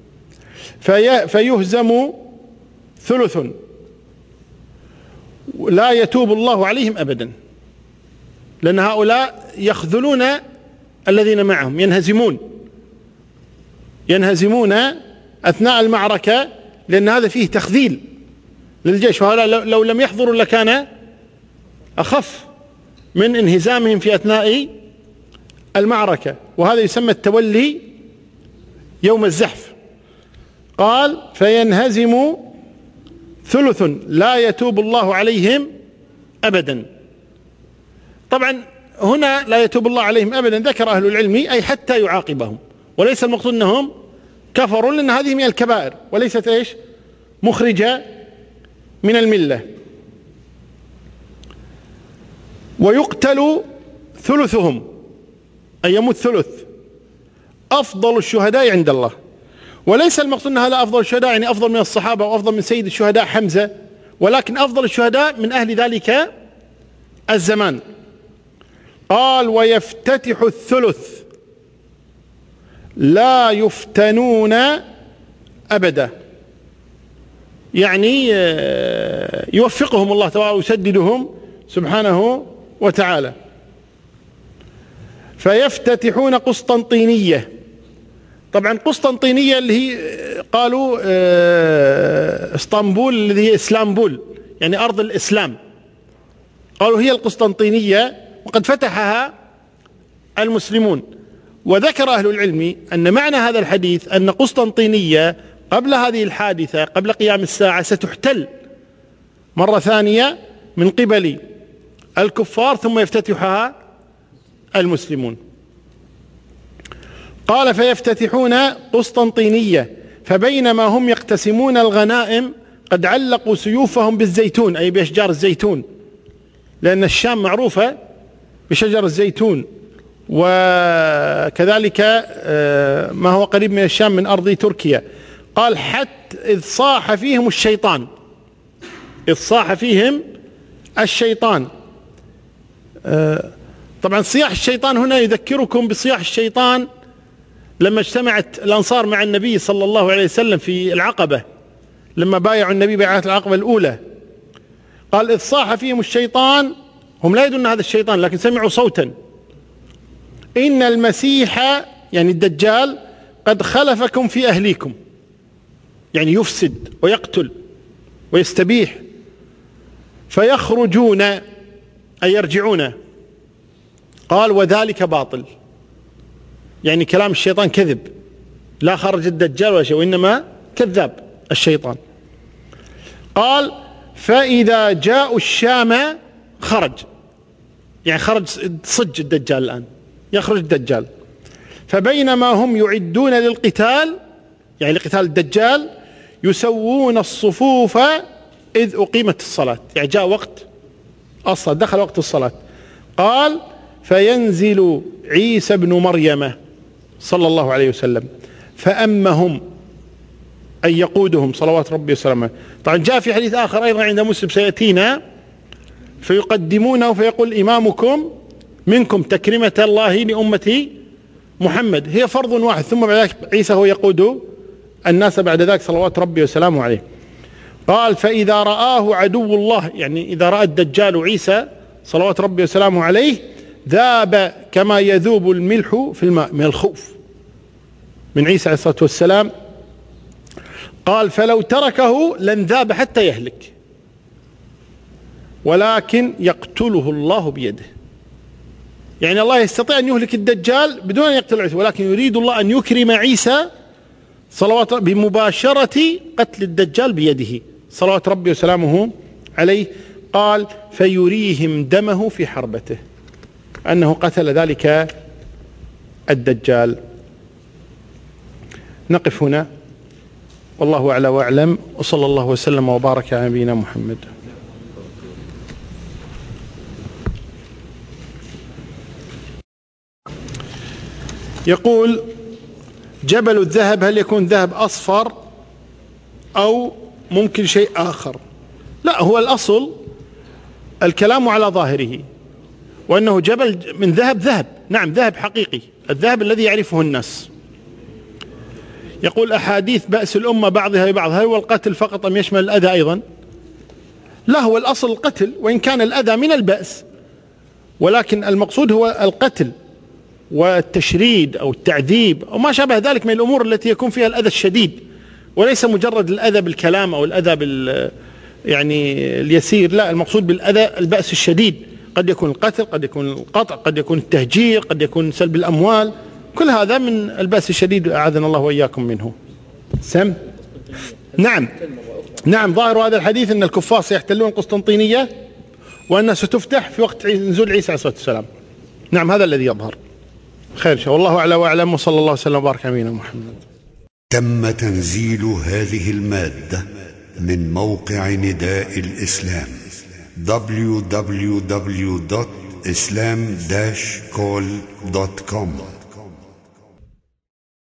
فيهزم ثلث لا يتوب الله عليهم أبدا، لأن هؤلاء يخذلون الذين معهم، ينهزمون أثناء المعركة، لأن هذا فيه تخذيل للجيش، وهؤلاء لو لم يحضروا لكان أخف من انهزامهم في أثناء المعركة، وهذا يسمى التولي يوم الزحف. قال: فينهزم ثلث لا يتوب الله عليهم أبدا. طبعا هنا لا يتوب الله عليهم أبدا ذكر أهل العلم أي حتى يعاقبهم، وليس المقصود أنهم كفروا، لأن هذه من الكبائر وليست إيش؟ مخرجة من الملة. ويقتل ثلثهم أي يموت ثلث أفضل الشهداء عند الله، وليس المقصود أن هذا أفضل الشهداء يعني أفضل من الصحابة وأفضل من سيد الشهداء حمزة، ولكن أفضل الشهداء من أهل ذلك الزمان. قال: ويفتتح الثلث لا يفتنون أبدا، يعني يوفقهم الله تعالى ويسددهم سبحانه وتعالى. فيفتتحون قسطنطينية. طبعا قسطنطينية اللي هي قالوا اسطنبول اللي هي اسلامبول يعني أرض الإسلام، قالوا هي القسطنطينية، وقد فتحها المسلمون. وذكر أهل العلم أن معنى هذا الحديث أن قسطنطينية قبل هذه الحادثة قبل قيام الساعة ستحتل مرة ثانية من قبل الكفار ثم يفتتحها المسلمون. قال: فيفتتحون قسطنطينية فبينما هم يقتسمون الغنائم قد علقوا سيوفهم بالزيتون أي بأشجار الزيتون، لأن الشام معروفة بشجر الزيتون، وكذلك ما هو قريب من الشام من أرض تركيا. قال: حتى إذ صاح فيهم الشيطان، إذ صاح فيهم الشيطان. طبعا صياح الشيطان هنا يذكركم بصياح الشيطان لما اجتمعت الأنصار مع النبي صلى الله عليه وسلم في العقبة، لما بايعوا النبي بيعة العقبة الأولى. قال: إذ صاح فيهم الشيطان، هم لا يدرون هذا الشيطان لكن سمعوا صوتا: إن المسيح يعني الدجال قد خلفكم في أهليكم، يعني يفسد ويقتل ويستبيح. فيخرجون أي يرجعون. قال: وذلك باطل، يعني كلام الشيطان كذب، لا خرج الدجال ولا شيء، وإنما كذاب الشيطان. قال: فإذا جاءوا الشام خرج، يعني خرج صج الدجال الآن، يخرج الدجال. فبينما هم يعدون للقتال، يعني لقتال الدجال، يسوون الصفوف إذ أقيمت الصلاة، يعني جاء وقت الصلاة، دخل وقت الصلاة. قال: فينزل عيسى بن مريم صلى الله عليه وسلم فأمهم، أي يقودهم صلوات ربي وسلامه. طبعا جاء في حديث آخر أيضا عند مسلم سيأتينا: فيقدمونه فيقول: إمامكم منكم تكريمة الله لأمتي محمد. هي فرض واحد، ثم بعد ذلك عيسى هو يقود الناس بعد ذلك صلوات ربي وسلامه عليه. قال: فإذا رآه عدو الله، يعني إذا رأى الدجال عيسى صلوات ربي وسلامه عليه، ذاب كما يذوب الملح في الماء من الخوف من عيسى عليه الصلاة والسلام. قال: فلو تركه لانذاب حتى يهلك، ولكن يقتله الله بيده. يعني الله يستطيع أن يهلك الدجال بدون أن يقتل عيسى، ولكن يريد الله أن يكرم عيسى صلوات بمباشرة قتل الدجال بيده صلوات ربي وسلامه عليه. قال: فيريهم دمه في حربته، أنه قتل ذلك الدجال. نقف هنا، والله أعلى وأعلم، وصلى الله وسلم وبارك على نبينا محمد. يقول: جبل الذهب هل يكون ذهب أصفر أو ممكن شيء آخر؟ لا، هو الأصل الكلام على ظاهره، وأنه جبل من ذهب، ذهب، نعم ذهب حقيقي، الذهب الذي يعرفه الناس. يقول: أحاديث بأس الأمة بعضها ببعض، هل هو القتل فقط أم يشمل الأذى أيضا؟ لا، هو الأصل القتل، وإن كان الأذى من البأس، ولكن المقصود هو القتل والتشريد أو التعذيب أو ما شابه ذلك من الأمور التي يكون فيها الأذى الشديد، وليس مجرد الأذى بالكلام أو الأذى يعني اليسير. لا، المقصود بالأذى البأس الشديد، قد يكون القتل، قد يكون القطع، قد يكون التهجير، قد يكون سلب الأموال، كل هذا من البأس الشديد، أعاذنا الله وإياكم منه. سم. نعم، نعم، ظاهر هذا الحديث أن الكفار سيحتلون قسطنطينية وأنها ستفتح في وقت نزول عيسى عليه الصلاة والسلام. نعم، هذا الذي يظهر. خير شاء، والله أعلى وأعلم، وصلى الله وسلم وبارك على نبينا محمد. تم تنزيل هذه المادة من موقع نداء الإسلام www.islam-call.com